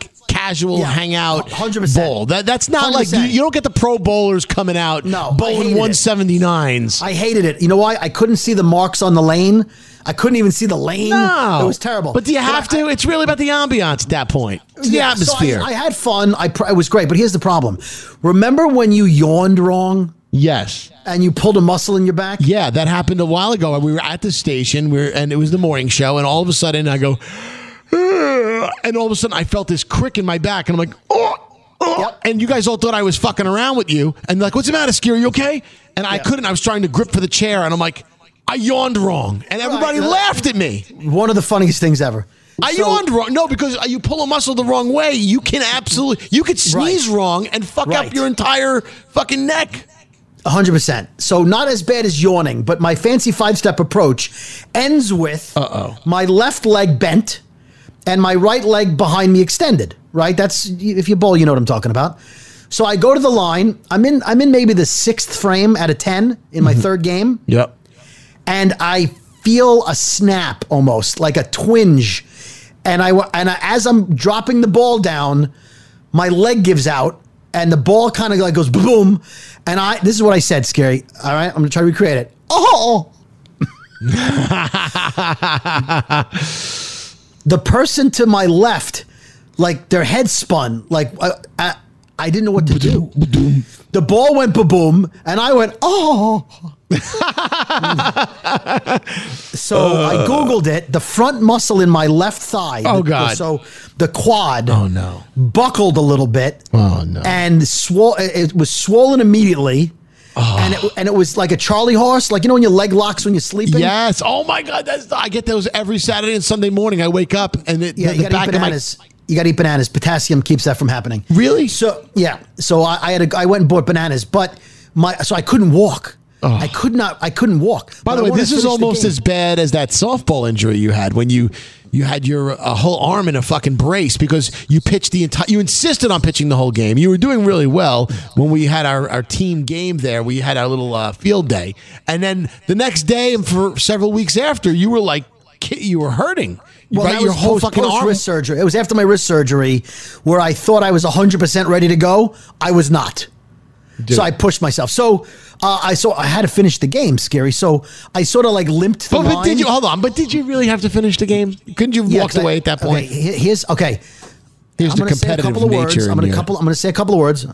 casual hangout 100%. bowl. That's not 100%. Like you don't get the pro bowlers coming out bowling 179s. I hated it. You know why? I couldn't see the marks on the lane. I couldn't even see the lane. No. It was terrible. But do you have to? It's really about the ambiance at that point. It's the atmosphere. So I had fun. It was great. But here's the problem. Remember when you yawned wrong? Yes. And you pulled a muscle in your back? Yeah, that happened a while ago. We were at the station, and it was the morning show, and all of a sudden I go, and all of a sudden I felt this crick in my back, and I'm like, Yep. And you guys all thought I was fucking around with you, and like, what's the matter, Scary? You okay? And I couldn't. I was trying to grip for the chair, and I'm like, I yawned wrong, and everybody laughed at me. One of the funniest things ever. I yawned wrong. No, because you pull a muscle the wrong way, you could sneeze wrong and fuck up your entire fucking neck. 100%. So not as bad as yawning, but my fancy 5-step approach ends with my left leg bent and my right leg behind me extended, right? That's, if you bowl, you know what I'm talking about. So I go to the line. I'm in maybe the 6th frame out of 10 in my third game. Yep. And I feel a snap almost, like a twinge. And as I'm dropping the ball down, my leg gives out and the ball kind of like goes boom. And this is what I said, Scary. All right, I'm going to try to recreate it. Oh! The person to my left, like their head spun. Like I didn't know what to do. The ball went boom, and I went, oh. So I Googled it. The front muscle in my left thigh. Oh, God. So the quad. Oh, no. Buckled a little bit. Oh, no. And it was swollen immediately. Oh. And it was like a Charlie horse, like, you know when your leg locks when you're sleeping? Yes. Oh, my God. I get those every Saturday and Sunday morning. I wake up and the back of my... You got to eat bananas. Potassium keeps that from happening. Really? So, yeah. So I went and bought bananas, but so I couldn't walk. Oh. I couldn't walk. By the way, this is almost as bad as that softball injury you had when you had your whole arm in a fucking brace because you pitched you insisted on pitching the whole game. You were doing really well when we had our team game there. We had our little field day. And then the next day and for several weeks after, you were like, you were hurting. Well, that was whole fucking wrist surgery. It was after my wrist surgery where I thought I was 100% ready to go. I was not. So I pushed myself. So I had to finish the game, Scary. So I sort of like limped the line. But did you really have to finish the game? Couldn't you walk away at that point? Here's the competitive nature. I'm going to say a couple of words.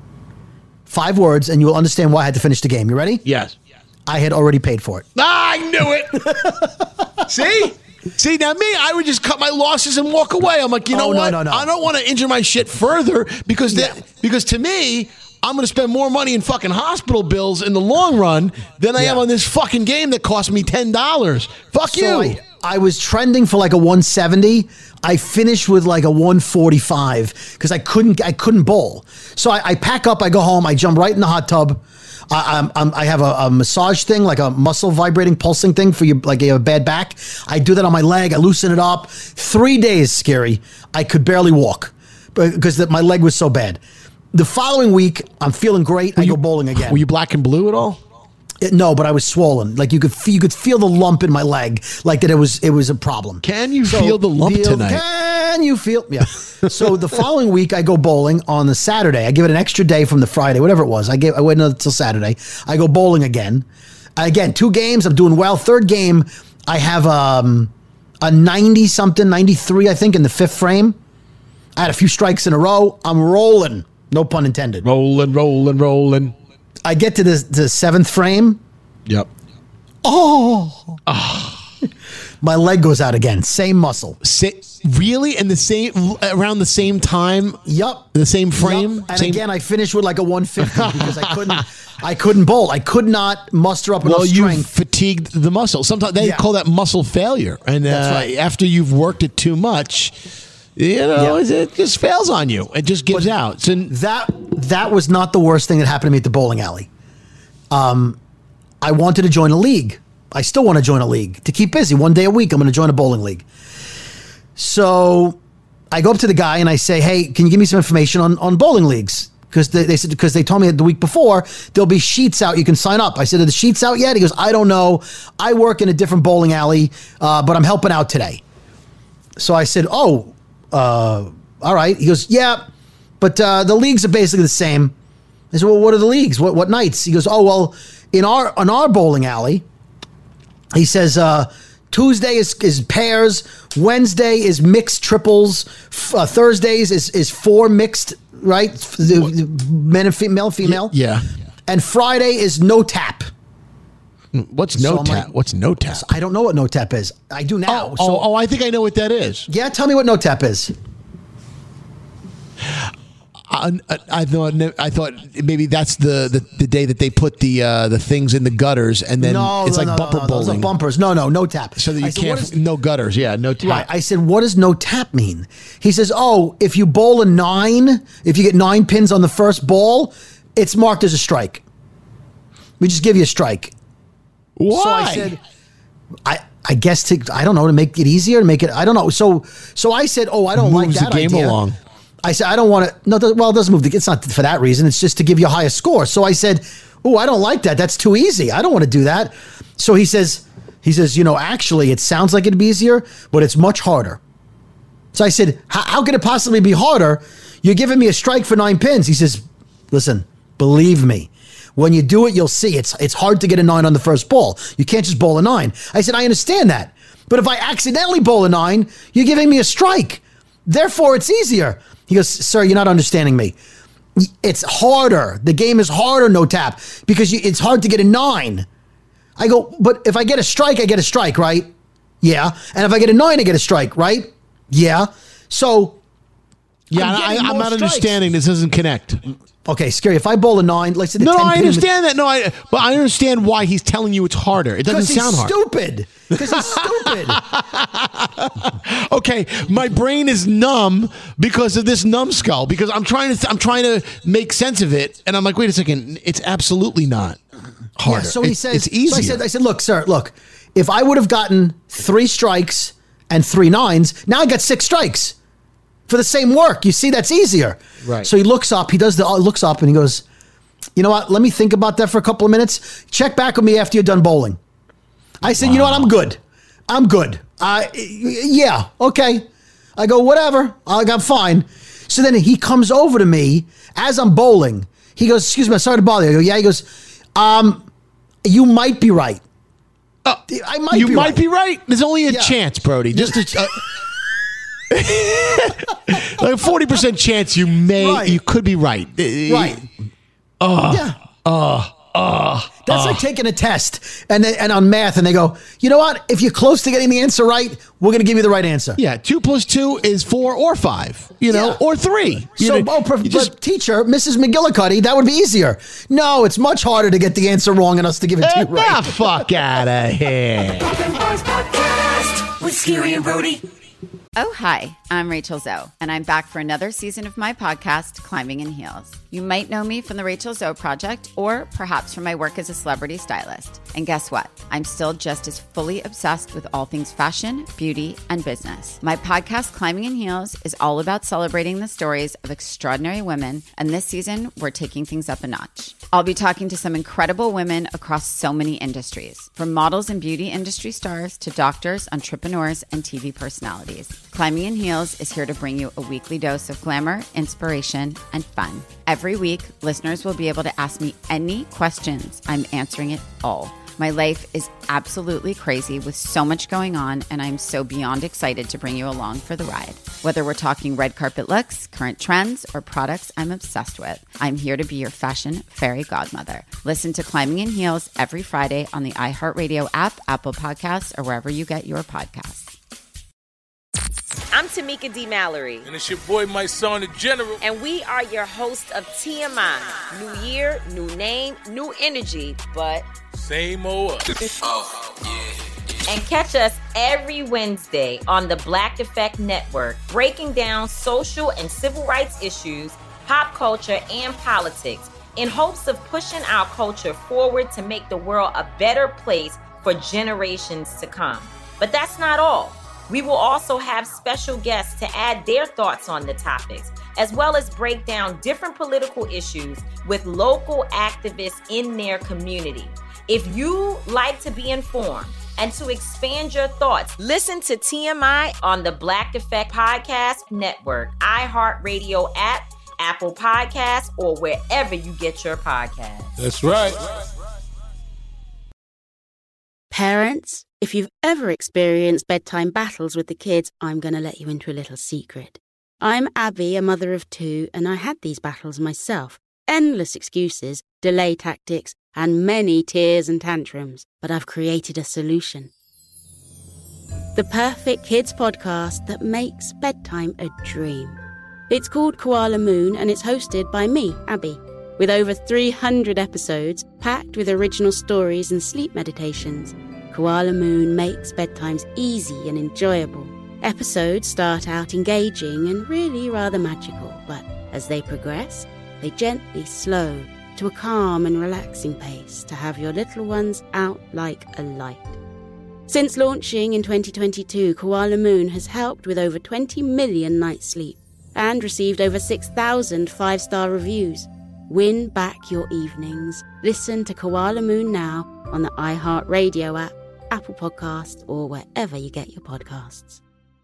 5 words, and you will understand why I had to finish the game. You ready? Yes. I had already paid for it. I knew it. See, now me, I would just cut my losses and walk away. I'm like, you know what? No. I don't want to injure my shit further because to me, I'm going to spend more money in fucking hospital bills in the long run than I am on this fucking game that cost me $10. Fuck you. I was trending for like a 170. I finished with like a 145 because I couldn't bowl. So I pack up, I go home, I jump right in the hot tub. I have a massage thing, like a muscle vibrating, pulsing thing for you, like you have a bad back. I do that on my leg. I loosen it up. 3 days, Scary. I could barely walk because my leg was so bad. The following week, I'm feeling great. I go bowling again. Were you black and blue at all? No, but I was swollen. Like you could feel the lump in my leg, like that it was a problem. Can you feel the lump tonight? Can you feel? Yeah. So the following week, I go bowling on the Saturday. I give it an extra day from the Friday, whatever it was. I wait until Saturday. I go bowling again. Again, 2 games. I'm doing well. 3rd game, I have a 90 something, 93, I think, in the 5th frame. I had a few strikes in a row. I'm rolling. No pun intended. Rolling. I get to the 7th frame. Yep. Oh. My leg goes out again. Same muscle. Really? And around the same time? Yep. The same frame? Yep. And again, I finished with like a 150 because I couldn't bowl. I could not muster up enough strength. Well, you fatigued the muscle. Sometimes they call that muscle failure. And that's right. After you've worked it too much, it just fails on you. It just gives out. So that was not the worst thing that happened to me at the bowling alley. I wanted to join a league. I still want to join a league to keep busy. 1 day a week, I'm going to join a bowling league. So I go up to the guy and I say, hey, can you give me some information on bowling leagues? Because they told me the week before there'll be sheets out. You can sign up. I said, are the sheets out yet? He goes, I don't know. I work in a different bowling alley, but I'm helping out today. So I said, all right. He goes, yeah, but the leagues are basically the same. I said, well, what are the leagues? What nights? He goes, oh, well, in our bowling alley, he says, Tuesday is pairs, Wednesday is mixed triples, Thursdays is 4 mixed, right? Men and female. Yeah. And Friday is no tap. What's no tap? What's no tap? I don't know what no tap is. I do now. I think I know what that is. Yeah, tell me what no tap is. I thought maybe that's the day that they put the things in the gutters and then it's like bumper bowling. Those are bumpers. No tap. So that you can't. No gutters. Yeah, no tap. Right. I said, what does no tap mean? He says, if you bowl a 9, if you get 9 pins on the first ball, it's marked as a strike. We just give you a strike. Why? So I said, I guess I don't know, to make it easier, to make it, I don't know. So I said, I don't like that idea. Moves the game along. I said, I don't want to, it doesn't move it's not for that reason. It's just to give you a higher score. So I said, I don't like that. That's too easy. I don't want to do that. So he says, actually, it sounds like it'd be easier, but it's much harder. So I said, how could it possibly be harder? You're giving me a strike for 9 pins. He says, listen, believe me. When you do it, you'll see it's hard to get a 9 on the first ball. You can't just bowl a 9. I said, I understand that. But if I accidentally bowl a 9, you're giving me a strike. Therefore, it's easier. He goes, sir, you're not understanding me. It's harder. The game is harder, no tap, because it's hard to get a 9. I go, but if I get a strike, I get a strike, right? Yeah. And if I get a 9, I get a strike, right? Yeah. So, yeah, I'm not understanding. This doesn't connect. Okay, Scary. If I bowl a 9, let's say the 10 I understand that. But I understand why he's telling you it's harder. It doesn't sound hard. Because he's stupid. Okay, my brain is numb because of this numbskull. Because I'm trying to make sense of it, and I'm like, wait a second. It's absolutely not harder. Yeah, so he says it's easier. So I said, look, sir, if I would have gotten 3 strikes and 3 9s, now I got 6 strikes. For the same work. You see, that's easier. Right. So he looks up, looks up and he goes, you know what? Let me think about that for a couple of minutes. Check back with me after you're done bowling. I said, you know what? I'm good. Yeah. Okay. I go, whatever. I'm fine. So then he comes over to me as I'm bowling. He goes, excuse me, I'm sorry to bother you. I go, yeah. He goes, you might be right. I might be right. You might be right. There's only a chance, Brody. Just like a 40% chance you could be right. Right. That's like taking a test and on math, and they go, you know what? If you're close to getting the answer right, we're going to give you the right answer. Yeah, 2 + 2 is 4 or 5, or 3. But teacher, Mrs. McGillicuddy, that would be easier. No, it's much harder to get the answer wrong and us to give it to you right. The fuck out of here. Podcast with Scary and Brody. Oh, hi, I'm Rachel Zoe, and I'm back for another season of my podcast, Climbing in Heels. You might know me from the Rachel Zoe Project, or perhaps from my work as a celebrity stylist. And guess what? I'm still just as fully obsessed with all things fashion, beauty, and business. My podcast, Climbing in Heels, is all about celebrating the stories of extraordinary women, and this season, we're taking things up a notch. I'll be talking to some incredible women across so many industries, from models and beauty industry stars to doctors, entrepreneurs, and TV personalities. Climbing in Heels is here to bring you a weekly dose of glamour, inspiration, and fun. Every week, listeners will be able to ask me any questions. I'm answering it all. My life is absolutely crazy with so much going on, and I'm so beyond excited to bring you along for the ride. Whether we're talking red carpet looks, current trends, or products I'm obsessed with, I'm here to be your fashion fairy godmother. Listen to Climbing in Heels every Friday on the iHeartRadio app, Apple Podcasts, or wherever you get your podcasts. I'm Tamika D. Mallory. And it's your boy, my son, the General. And we are your hosts of TMI. New year, new name, new energy, but same old us. Oh, yeah. And catch us every Wednesday on the Black Effect Network, breaking down social and civil rights issues, pop culture, and politics in hopes of pushing our culture forward to make the world a better place for generations to come. But that's not all. We will also have special guests to add their thoughts on the topics, as well as break down different political issues with local activists in their community. If you like to be informed, and to expand your thoughts. Listen to TMI on the Black Effect Podcast Network, iHeartRadio app, Apple Podcasts, or wherever you get your podcasts. That's right. Parents, if you've ever experienced bedtime battles with the kids, I'm going to let you into a little secret. I'm Abby, a mother of 2, and I had these battles myself. Endless excuses, delay tactics, and many tears and tantrums. But I've created a solution. The perfect kids podcast that makes bedtime a dream. It's called Koala Moon, and it's hosted by me, Abby, with over 300 episodes packed with original stories and sleep meditations. Koala Moon makes bedtimes easy and enjoyable. Episodes start out engaging and really rather magical, but as they progress, they gently slow to a calm and relaxing pace to have your little ones out like a light. Since launching in 2022, Koala Moon has helped with over 20 million nights sleep and received over 6,000 5-star reviews. Win back your evenings. Listen to Koala Moon now on the iHeartRadio app, Apple Podcasts, or wherever you get your podcasts.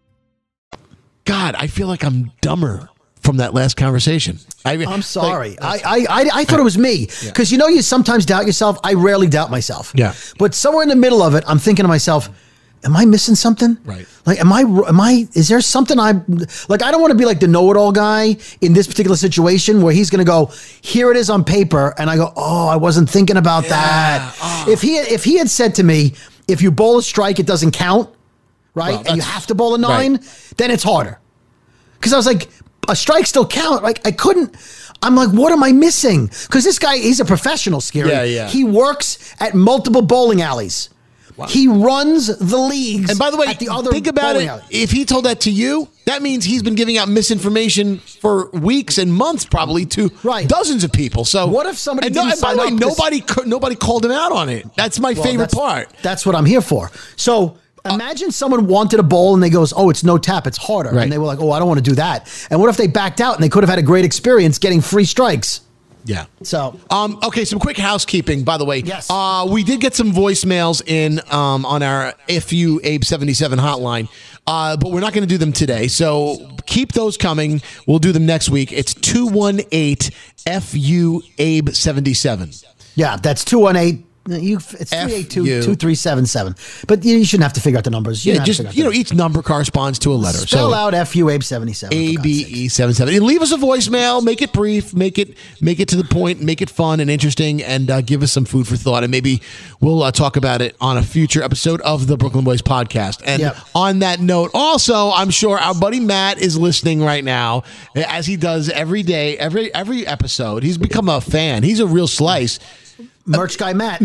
God, I feel like I'm dumber from that last conversation. I'm sorry. I thought it was me. Because you sometimes doubt yourself. I rarely doubt myself. Yeah. But somewhere in the middle of it, I'm thinking to myself, am I missing something? Right. Like, is there something I don't want to be like the know-it-all guy in this particular situation where he's going to go, here it is on paper. And I go, oh, I wasn't thinking about that. Oh. If he had said to me, if you bowl a strike, it doesn't count, right? Well, and you have to bowl a 9, then it's harder. Because I was like, a strike still count. Like, I'm like, what am I missing? Because this guy, he's a professional, Scary. Yeah. He works at multiple bowling alleys. Wow. He runs the leagues. And by the way, at the other think about it. alley. If he told that to you, that means he's been giving out misinformation for weeks and months, probably to dozens of people. So what if somebody? And by the way, nobody called him out on it. That's my favorite part. That's what I'm here for. So imagine someone wanted a bowl and they goes, "Oh, it's no tap, it's harder," and they were like, "Oh, I don't want to do that." And what if they backed out and they could have had a great experience getting free strikes? Yeah. So, okay, some quick housekeeping, by the way. Yes. We did get some voicemails in on our FU Abe 77 hotline, but we're not going to do them today. So keep those coming. We'll do them next week. It's 218 FU Abe 77. Yeah, that's 218. It's 382-2377. But you shouldn't have to figure out the numbers. Each number corresponds to a letter. Spell out FU Abe 77. ABE 77. And leave us a voicemail. Make it brief. Make it to the point. Make it fun and interesting. And give us some food for thought. And maybe we'll talk about it on a future episode of the Brooklyn Boys podcast. And on that note, also, I'm sure our buddy Matt is listening right now, as he does every day, every episode. He's become a fan. He's a real slice. Merch guy Matt.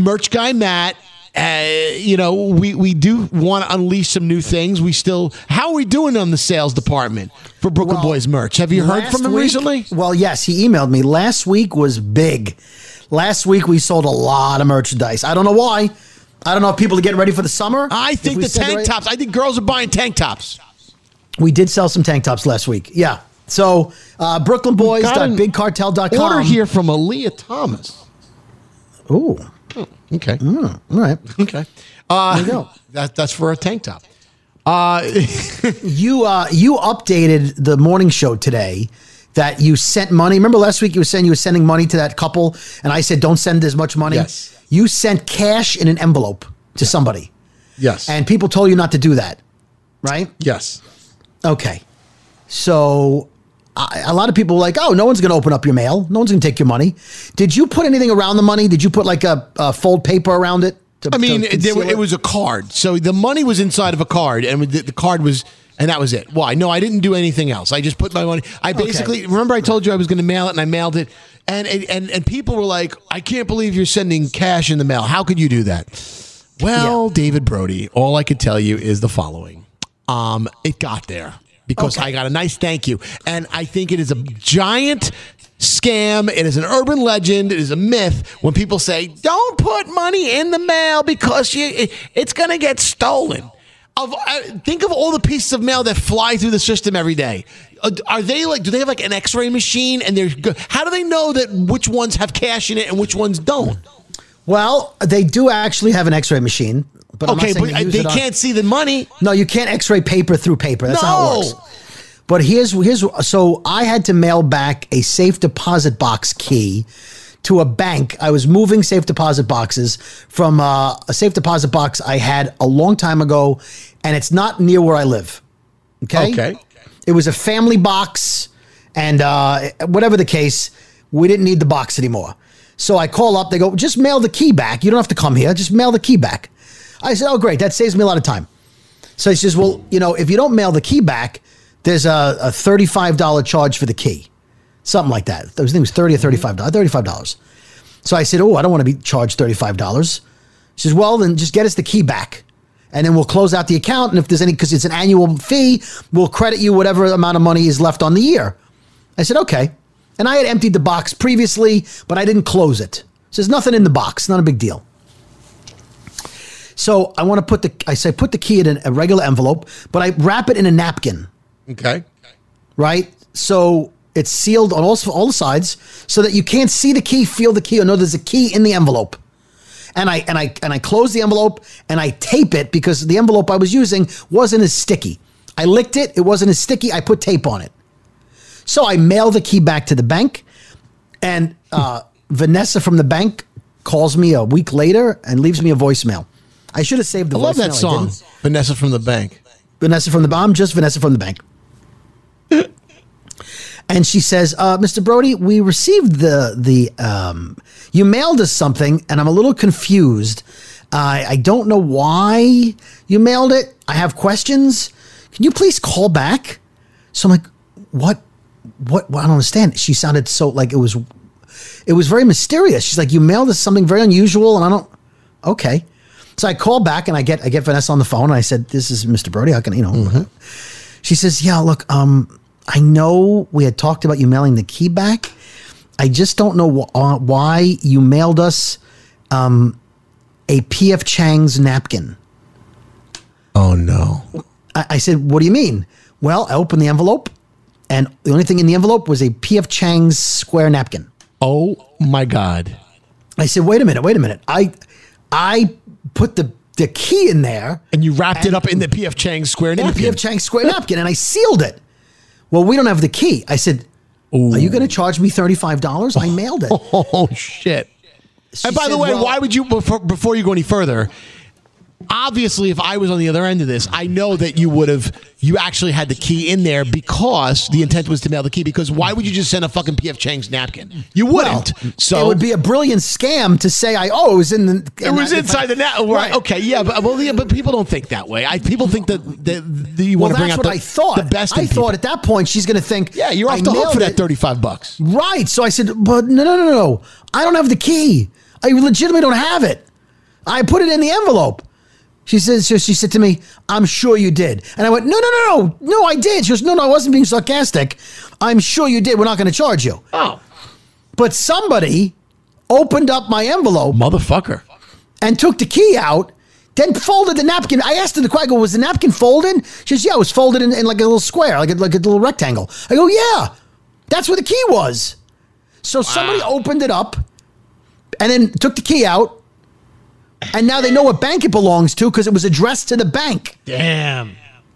We do want to unleash some new things. How are we doing on the sales department for Brooklyn Boys merch? Have you heard from him recently? Well, yes, he emailed me. Last week was big. Last week we sold a lot of merchandise. I don't know why. I don't know if people are getting ready for the summer. I think the tank tops. I think girls are buying tank tops. We did sell some tank tops last week. Yeah. So BrooklynBoys.BigCartel.com. Order here from Aaliyah Thomas. Ooh. Okay. All right. Okay. There you go. That's for a tank top. You updated the morning show today that you sent money. Remember last week you were saying you were sending money to that couple, and I said don't send as much money. Yes. You sent cash in an envelope to somebody. Yes. And people told you not to do that, right? Yes. Okay. So a lot of people were like, oh, no one's going to open up your mail. No one's going to take your money. Did you put anything around the money? Did you put like a fold paper around it? It was a card. So the money was inside of a card, and the card was, and that was it. Why? No, I didn't do anything else. I just put my money. I basically, remember I told you I was going to mail it, and I mailed it. And people were like, I can't believe you're sending cash in the mail. How could you do that? Well, David Brody, all I could tell you is the following. It got there. Because I got a nice thank you. And I think it is a giant scam. It is an urban legend. It is a myth when people say, don't put money in the mail because it's going to get stolen. Think of all the pieces of mail that fly through the system every day. Do they have like an x-ray machine? And how do they know that which ones have cash in it and which ones don't? Well, they do actually have an x-ray machine. But okay, but they can't see the money. No, you can't X-ray paper through paper. That's not how it works. But here's so I had to mail back a safe deposit box key to a bank. I was moving safe deposit boxes from a safe deposit box I had a long time ago, and it's not near where I live. Okay. It was a family box, and whatever the case, we didn't need the box anymore. So I call up. They go, just mail the key back. You don't have to come here. Just mail the key back. I said, oh, great. That saves me a lot of time. So he says, well, if you don't mail the key back, there's a $35 charge for the key. Something like that. I think it was $30 or $35. So I said, oh, I don't want to be charged $35. She says, well, then just get us the key back. And then we'll close out the account. And if there's any, because it's an annual fee, we'll credit you whatever amount of money is left on the year. I said, okay. And I had emptied the box previously, but I didn't close it. So there's nothing in the box. Not a big deal. So I want to put the key in a regular envelope, but I wrap it in a napkin. Okay. Right? So it's sealed on all the sides so that you can't see the key, feel the key, or know there's a key in the envelope. And I close the envelope and I tape it because the envelope I was using wasn't as sticky. I licked it. It wasn't as sticky. I put tape on it. So I mail the key back to the bank, and Vanessa from the bank calls me a week later and leaves me a voicemail. I should have saved the voicemail. I love that song, Vanessa from the bank. I'm just Vanessa from the bank. And she says, Mr. Brody, we received you mailed us something, and I'm a little confused. I don't know why you mailed it. I have questions. Can you please call back? So I'm like, what? I don't understand. She sounded so like it was very mysterious. She's like, you mailed us something very unusual, and okay. So I call back and I get Vanessa on the phone, and I said, this is Mr. Brody. How can She says, yeah, look, I know we had talked about you mailing the key back. I just don't know why you mailed us a P.F. Chang's napkin. Oh, no. I said, what do you mean? Well, I opened the envelope, and the only thing in the envelope was a P.F. Chang's square napkin. Oh, my God. I said, wait a minute. I put the key in there. And you wrapped it up in the P.F. Chang's square napkin. P.F. Chang's square napkin, and I sealed it. Well, we don't have the key. I said, are you going to charge me $35? I mailed it. Oh, shit. And by the way, why would you, before you go any further, obviously, if I was on the other end of this, I know that you actually had the key in there because the intent was to mail the key. Because why would you just send a fucking P.F. Chang's napkin? You wouldn't. So it would be a brilliant scam to say, it was in the. It was inside the napkin. Right. Okay. Yeah. But people don't think that way. People think that you want to bring out the best in people. I thought at that point she's going to think, yeah, you're off the hook for that $35. Right. So I said, but no. I don't have the key. I legitimately don't have it. I put it in the envelope. She said to me, I'm sure you did. And I went, no, I did. She goes, no, I wasn't being sarcastic. I'm sure you did. We're not going to charge you. Oh. But somebody opened up my envelope. Motherfucker. And took the key out, then folded the napkin. I asked her the question, was the napkin folded? She says, yeah, it was folded in like a little square, like a little rectangle. I go, yeah, that's where the key was. So somebody opened it up and then took the key out. And now they know what bank it belongs to because it was addressed to the bank. Damn.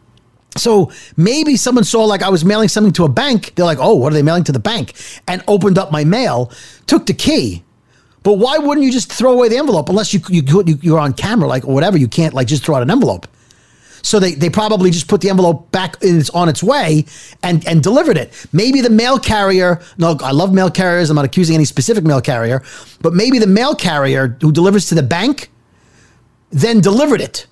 So maybe someone saw like I was mailing something to a bank. They're like, oh, what are they mailing to the bank? And opened up my mail, took the key. But why wouldn't you just throw away the envelope unless you're on camera, like, or whatever? You can't like just throw out an envelope. So they probably just put the envelope back on its way and delivered it. Maybe the mail carrier, no, I love mail carriers. I'm not accusing any specific mail carrier, but maybe the mail carrier who delivers to the bank then delivered it.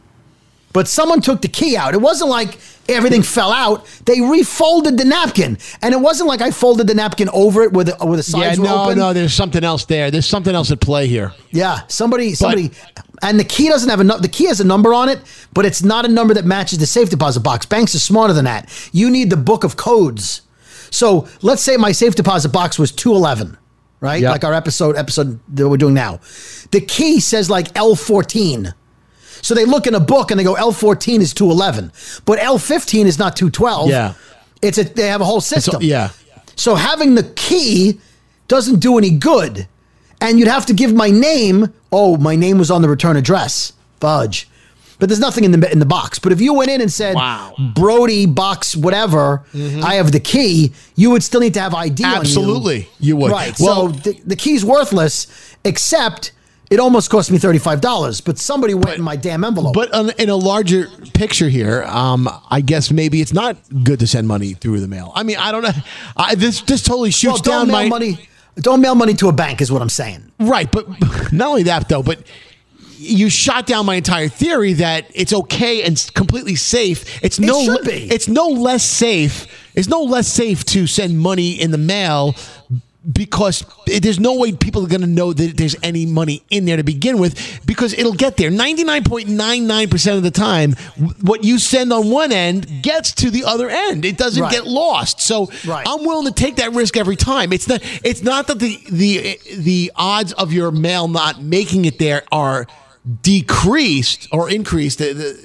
But someone took the key out. It wasn't like everything fell out. They refolded the napkin. And it wasn't like I folded the napkin over it where the sides were open. No, there's something else there. There's something else at play here. Yeah, somebody, and the key doesn't have the key has a number on it, but it's not a number that matches the safe deposit box. Banks are smarter than that. You need the book of codes. So let's say my safe deposit box was 211. Right? Yep. Like our episode that we're doing now. The key says like L14. So they look in a book and they go, L14 is 211. But L15 is not 212. Yeah. They have a whole system. Yeah. So having the key doesn't do any good. And you'd have to give my name. Oh, my name was on the return address. fudge. But there's nothing in the box. But if you went in and said, Brody box whatever, I have the key, you would still need to have ID Absolutely, on you. You would. Right. Well, so the key's worthless, except it almost cost me $35. But somebody went in my damn envelope. But in a larger picture here, I guess maybe it's not good to send money through the mail. I mean, I don't know. This totally shoots down my money. Don't mail money to a bank is what I'm saying. Right. But not only that, though, but you shot down my entire theory that it's okay and completely safe. It should be. It's no less safe. It's no less safe to send money in the mail because there's no way people are going to know that there's any money in there to begin with because it'll get there. 99.99% of the time, what you send on one end gets to the other end. It doesn't get lost. So I'm willing to take that risk every time. It's not that the odds of your mail not making it there are decreased or increased.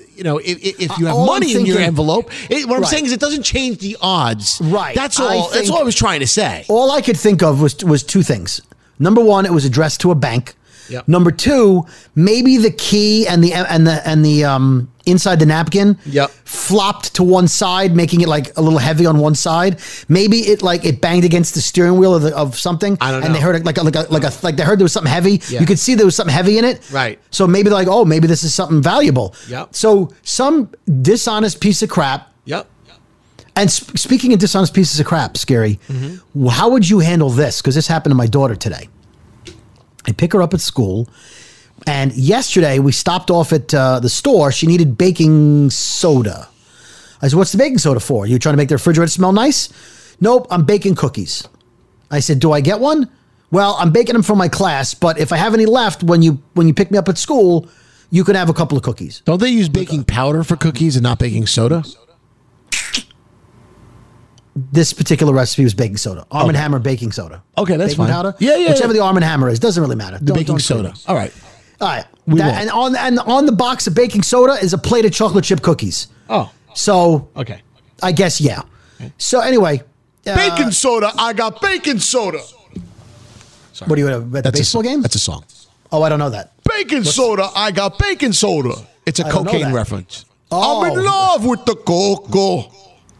If you have money in your envelope, what I'm saying is it doesn't change the odds. Right. That's all. That's all I was trying to say. All I could think of was two things. Number one, it was addressed to a bank. Yep. Number two, maybe the key and the inside the napkin flopped to one side, making it like a little heavy on one side. Maybe it banged against the steering wheel of something. I don't know. And they heard it like they heard there was something heavy. Yeah. You could see there was something heavy in it. Right. So maybe they're like, oh, maybe this is something valuable. Yep. So some dishonest piece of crap. Yep. And speaking of dishonest pieces of crap, Scary, how would you handle this? Because this happened to my daughter today. I pick her up at school, and yesterday we stopped off at the store. She needed baking soda. I said, what's the baking soda for? You trying to make the refrigerator smell nice? Nope, I'm baking cookies. I said, do I get one? Well, I'm baking them for my class, but if I have any left when you pick me up at school, you can have a couple of cookies. Don't they use baking powder for cookies and not baking soda? This particular recipe was baking soda. Arm & Hammer baking soda. Okay, that's baking fine. Powder? Yeah. Whichever the Arm & Hammer is. Doesn't really matter. The baking soda. All right. All right. And on the box of baking soda is a plate of chocolate chip cookies. Oh. So, okay. I guess, yeah. Okay. So, anyway. Baking soda. I got baking soda. Sorry. What are you at the baseball game? That's a song. Oh, I don't know that. Baking soda. I got baking soda. It's a cocaine reference. Oh. I'm in love with the cocoa.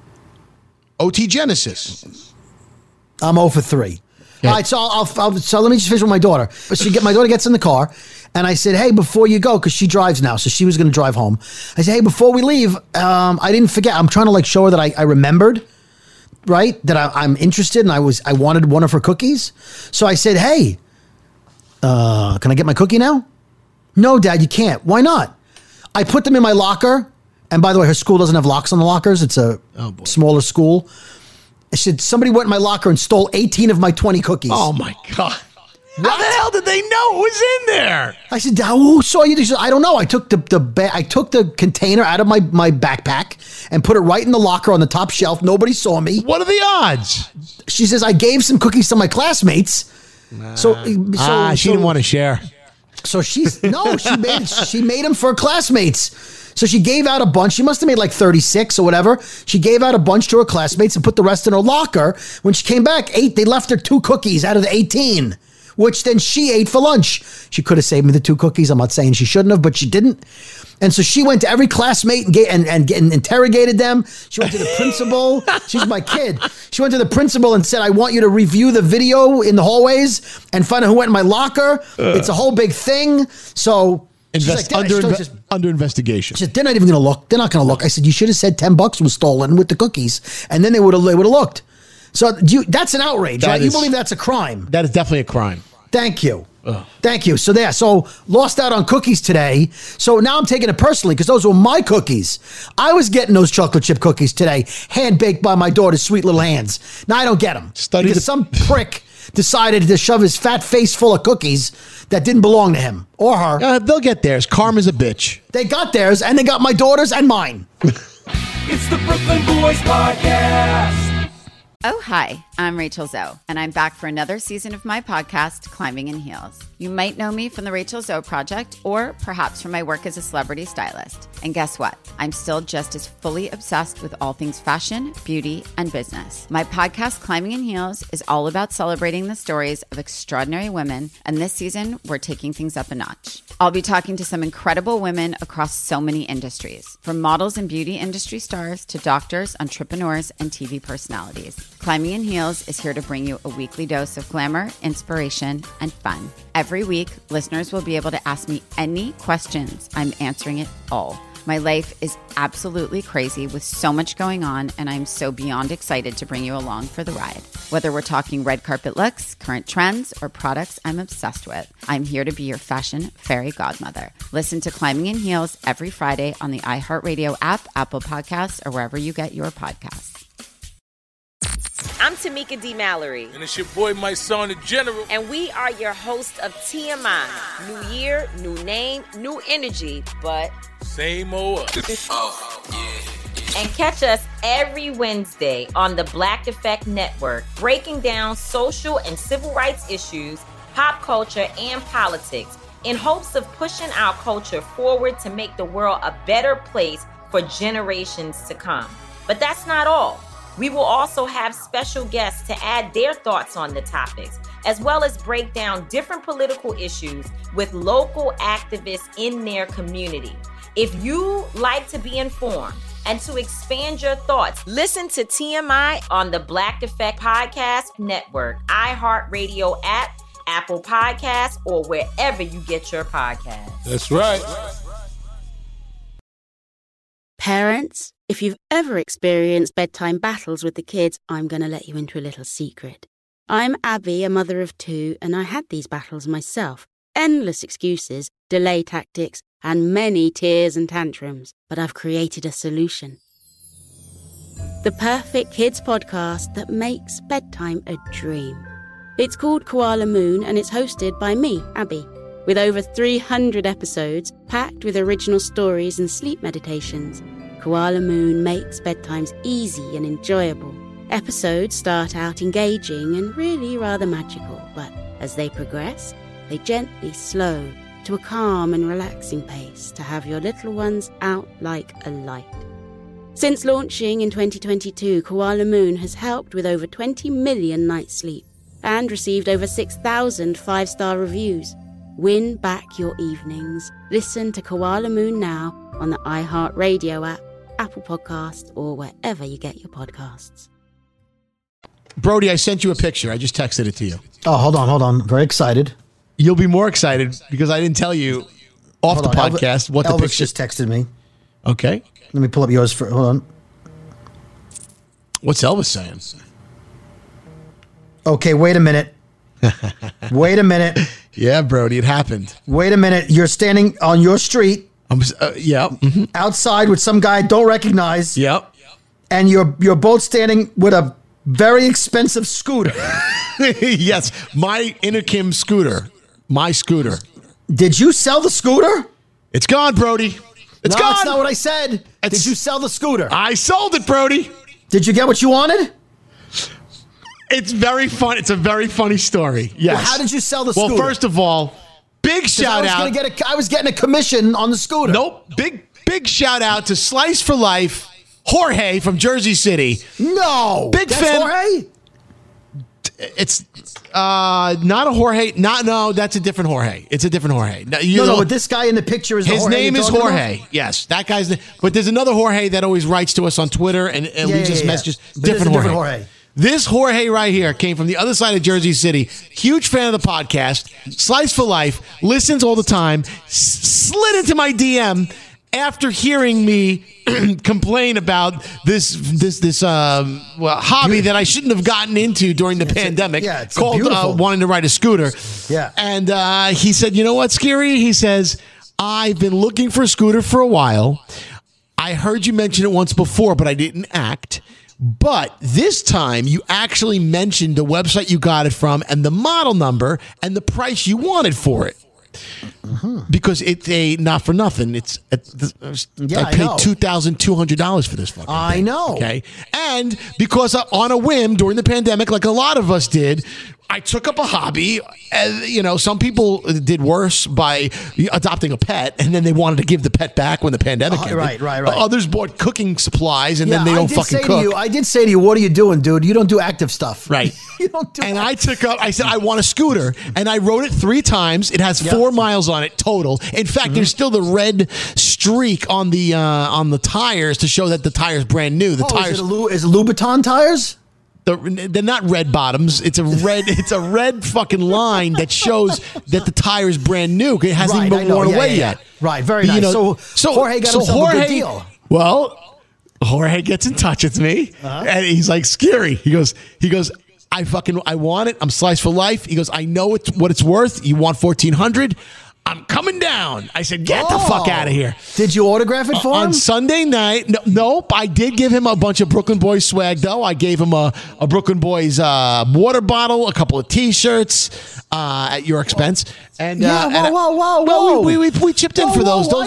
OT Genesis. I'm 0 for 3. Yeah. All right, so let me just finish with my daughter. My daughter gets in the car, and I said, hey, before you go, because she drives now, so she was going to drive home. I said, hey, before we leave, I didn't forget. I'm trying to show her that I remembered, right, that I'm interested, and I wanted one of her cookies. So I said, hey, can I get my cookie now? No, Dad, you can't. Why not? I put them in my locker. And by the way, her school doesn't have locks on the lockers. It's a smaller school. She said, somebody went in my locker and stole 18 of my 20 cookies. Oh, my God. How the hell did they know it was in there? I said, who saw you? She said, I don't know. I took the container out of my backpack and put it right in the locker on the top shelf. Nobody saw me. What are the odds? She says, I gave some cookies to my classmates. So she didn't want to share. So she made them for her classmates. So she gave out a bunch. She must have made like 36 or whatever. She gave out a bunch to her classmates and put the rest in her locker. When she came back, they left her 2 cookies out of the 18, which then she ate for lunch. She could have saved me the 2 cookies. I'm not saying she shouldn't have, but she didn't. And so she went to every classmate and interrogated them. She went to the principal. She's my kid. She went to the principal and said, I want you to review the video in the hallways and find out who went in my locker. It's a whole big thing. So under investigation. She said, they're not even going to look. They're not going to look. I said, you should have said $10 was stolen with the cookies, and then they would have looked. So that's an outrage, right? You believe that's a crime? That is definitely a crime. Thank you. Thank you. So lost out on cookies today. So now I'm taking it personally because those were my cookies. I was getting those chocolate chip cookies today, hand baked by my daughter's sweet little hands. Now I don't get them because some prick decided to shove his fat face full of cookies that didn't belong to him or her. They'll get theirs. Karma's a bitch. They got theirs, and they got my daughter's and mine. It's the Brooklyn Boys Podcast. Oh, hi, I'm Rachel Zoe, and I'm back for another season of my podcast, Climbing in Heels. You might know me from the Rachel Zoe Project or perhaps from my work as a celebrity stylist. And guess what? I'm still just as fully obsessed with all things fashion, beauty, and business. My podcast, Climbing in Heels, is all about celebrating the stories of extraordinary women, and this season, we're taking things up a notch. I'll be talking to some incredible women across so many industries, from models and beauty industry stars to doctors, entrepreneurs, and TV personalities. Climbing in Heels is here to bring you a weekly dose of glamour, inspiration, and fun. Every week, listeners will be able to ask me any questions. I'm answering it all. My life is absolutely crazy with so much going on, and I'm so beyond excited to bring you along for the ride. Whether we're talking red carpet looks, current trends, or products I'm obsessed with, I'm here to be your fashion fairy godmother. Listen to Climbing in Heels every Friday on the iHeartRadio app, Apple Podcasts, or wherever you get your podcasts. I'm Tamika D. Mallory. And it's your boy, my son, the General. And we are your hosts of TMI. New year, new name, new energy, but same old us. Oh, yeah. And catch us every Wednesday on the Black Effect Network, breaking down social and civil rights issues, pop culture, and politics in hopes of pushing our culture forward to make the world a better place for generations to come. But that's not all. We will also have special guests to add their thoughts on the topics, as well as break down different political issues with local activists in their community. If you like to be informed and to expand your thoughts, listen to TMI on the Black Effect Podcast Network, iHeartRadio app, Apple Podcasts, or wherever you get your podcasts. That's right. Parents, if you've ever experienced bedtime battles with the kids, I'm going to let you into a little secret. I'm Abby, a mother of 2, and I had these battles myself. Endless excuses, delay tactics, and many tears and tantrums. But I've created a solution. The perfect kids podcast that makes bedtime a dream. It's called Koala Moon, and it's hosted by me, Abby. With over 300 episodes, packed with original stories and sleep meditations, Koala Moon makes bedtimes easy and enjoyable. Episodes start out engaging and really rather magical, but as they progress, they gently slow to a calm and relaxing pace to have your little ones out like a light. Since launching in 2022, Koala Moon has helped with over 20 million nights' sleep and received over 6,000 5-star reviews. Win back your evenings. Listen to Koala Moon now on the iHeartRadio app, Apple Podcasts, or wherever you get your podcasts. Brody, I sent you a picture. I just texted it to you. Oh, hold on. Very excited. You'll be more excited because I didn't tell you off the podcast what the Elvis picture just texted me. Okay. Let me pull up yours for. Hold on. What's Elvis saying? Okay, wait a minute. Wait a minute. Yeah, Brody, it happened. Wait a minute. You're standing on your street. Yeah. Mm-hmm. Outside with some guy I don't recognize. Yep. And you're both standing with a very expensive scooter. Yes, my Interkim scooter. My scooter. Did you sell the scooter? It's gone, Brody. It's gone. That's not what I said. Did you sell the scooter? I sold it, Brody. Did you get what you wanted? It's very fun. It's a very funny story. Yes. Well, how did you sell the scooter? Well, first of all, big shout out. I was getting a commission on the scooter. Nope. Big shout out to Slice for Life, Jorge from Jersey City. No. Big fan. Jorge? It's not a Jorge. No, that's a different Jorge. It's a different Jorge. No, but this guy in the picture is his Jorge name is Jorge. About? Yes, that guy's. But there's another Jorge that always writes to us on Twitter and leaves us messages. Different Jorge. This Jorge right here came from the other side of Jersey City. Huge fan of the podcast. Slice for Life. Listens all the time. Slid into my DM after hearing me complain about this hobby that I shouldn't have gotten into during the pandemic. It's called wanting to ride a scooter. Yeah. And he said, you know what, Scary? He says, I've been looking for a scooter for a while. I heard you mention it once before, but I didn't act. But this time, you actually mentioned the website you got it from and the model number and the price you wanted for it. because it's a not for nothing. I paid $2,200 for this fucking I thing, know. Okay, and because on a whim during the pandemic, like a lot of us did, I took up a hobby. Some people did worse by adopting a pet, and then they wanted to give the pet back when the pandemic ended. Right. Others bought cooking supplies, and then they don't fucking cook. I did say to you, what are you doing, dude? You don't do active stuff. Right. You don't do. And I said, I want a scooter, and I rode it 3 times. It has 4 miles on it total. In fact, there's still the red streak on the tires to show that the tire's brand new. The tires is it Louboutin tires? They're not red bottoms. It's a red fucking line that shows that the tire is brand new. It hasn't even been worn away yet. Right, very nice. So Jorge got himself a good deal. Well, Jorge gets in touch with me, and he's like, Scary. He goes, I want it. I'm sliced for life. He goes, I know what it's worth. You want $1,400? I'm coming down. I said, get the fuck out of here. Did you autograph it for him? On Sunday night, nope. I did give him a bunch of Brooklyn Boys swag, though. I gave him a Brooklyn Boys water bottle, a couple of T-shirts at your expense. And whoa. Well, we chipped in for those. Why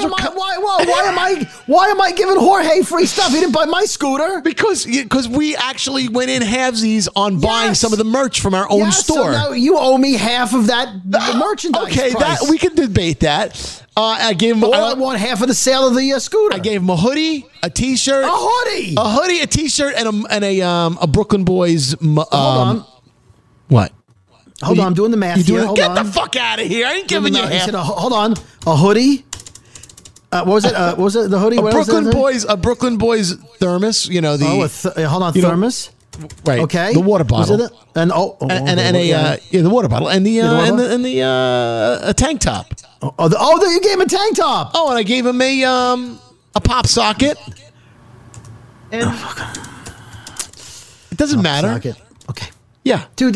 am I giving Jorge free stuff? He didn't buy my scooter. Because we actually went in halvesies on buying some of the merch from our own store. So now you owe me half of that merchandise. Okay, price. we can debate that. I gave him. I want half of the sale of the scooter. I gave him a hoodie, a T-shirt, a T-shirt, and a Brooklyn Boys. Hold on. What? Hold on, I'm doing the math here. Get the fuck out of here! I ain't giving you half. Hold on, a hoodie. What was it? What was it? The hoodie? A Brooklyn Boys thermos. You know the. Hold on, thermos. Right. Okay. The water bottle. the water bottle and the tank top. You gave him a tank top. Oh, and I gave him a pop socket. And it doesn't matter. Socket. Okay. Yeah, dude.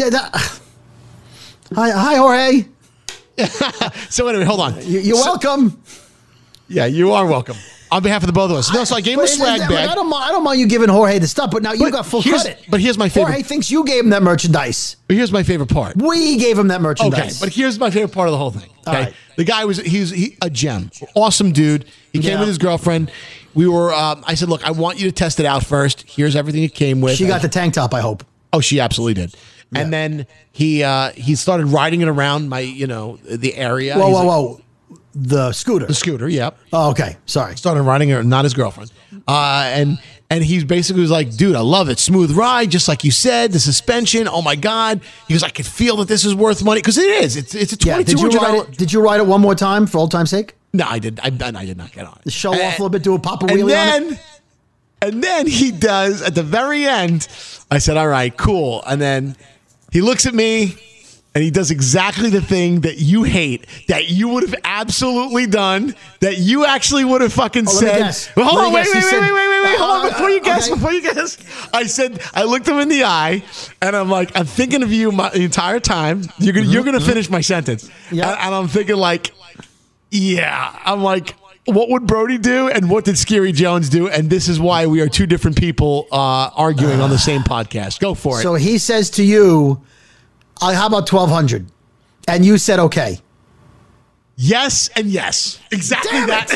Hi, Jorge. So anyway, hold on. You're welcome. Yeah, you are welcome. On behalf of the both of us. No, so I gave him a swag bag. I don't mind you giving Jorge the stuff, but now you got full credit. But here's my favorite. Jorge thinks you gave him that merchandise. But here's my favorite part. We gave him that merchandise. Okay, but here's my favorite part of the whole thing. Okay, right. The guy was a gem, awesome dude. He came with his girlfriend. We were. I said, look, I want you to test it out first. Here's everything it came with. She got the tank top, I hope. Oh, she absolutely did. Yeah. And then he started riding it around the area. Whoa. The scooter. The scooter, yep. Oh, okay. Sorry. Started riding it, not his girlfriend. And he basically was like, dude, I love it. Smooth ride, just like you said. The suspension, oh my God. He goes, I could feel that this is worth money. Because it is. It's a $2,200. Did you ride it one more time for old time's sake? No, I did not get on it. Show off a little bit, do a pop-a wheelie on it? And then he does, at the very end, I said, all right, cool. And then he looks at me. And he does exactly the thing that you hate, that you would have absolutely done, that you actually would have fucking said. Well, hold on, wait, hold on, before you guess. I looked him in the eye, and I'm like, I'm thinking of you the entire time. You're gonna finish my sentence. Yeah. And I'm thinking like, yeah. I'm like, what would Brody do, and what did Scary Jones do? And this is why we are two different people arguing on the same podcast. Go for it. So he says to you, how about 1,200? And you said okay. Yes and yes. Exactly. Damn that.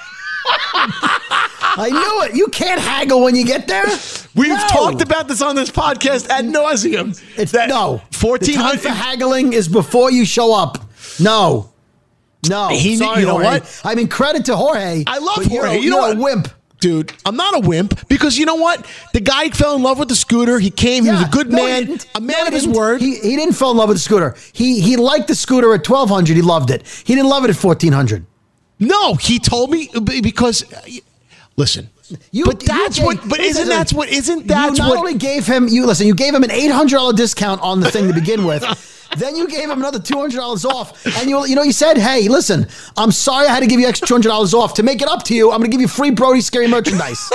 I knew it. You can't haggle when you get there. We've talked about this on this podcast ad nauseum. No. 1,400. The time for haggling is before you show up. No. Sorry, you know Jorge. what? I mean, credit to Jorge. I love Jorge. You're a wimp. Dude, I'm not a wimp because you know what? The guy fell in love with the scooter. He came. He was a good man, a man of his word. He didn't fall in love with the scooter. He liked the scooter at 1,200. He loved it. He didn't love it at 1,400. No, he told me because listen. You not only gave him you gave him an $800 discount on the thing to begin with. Then you gave him another $200 off, and you said, "Hey, listen, I'm sorry I had to give you extra $200 off. To make it up to you, I'm going to give you free Brody Scary merchandise."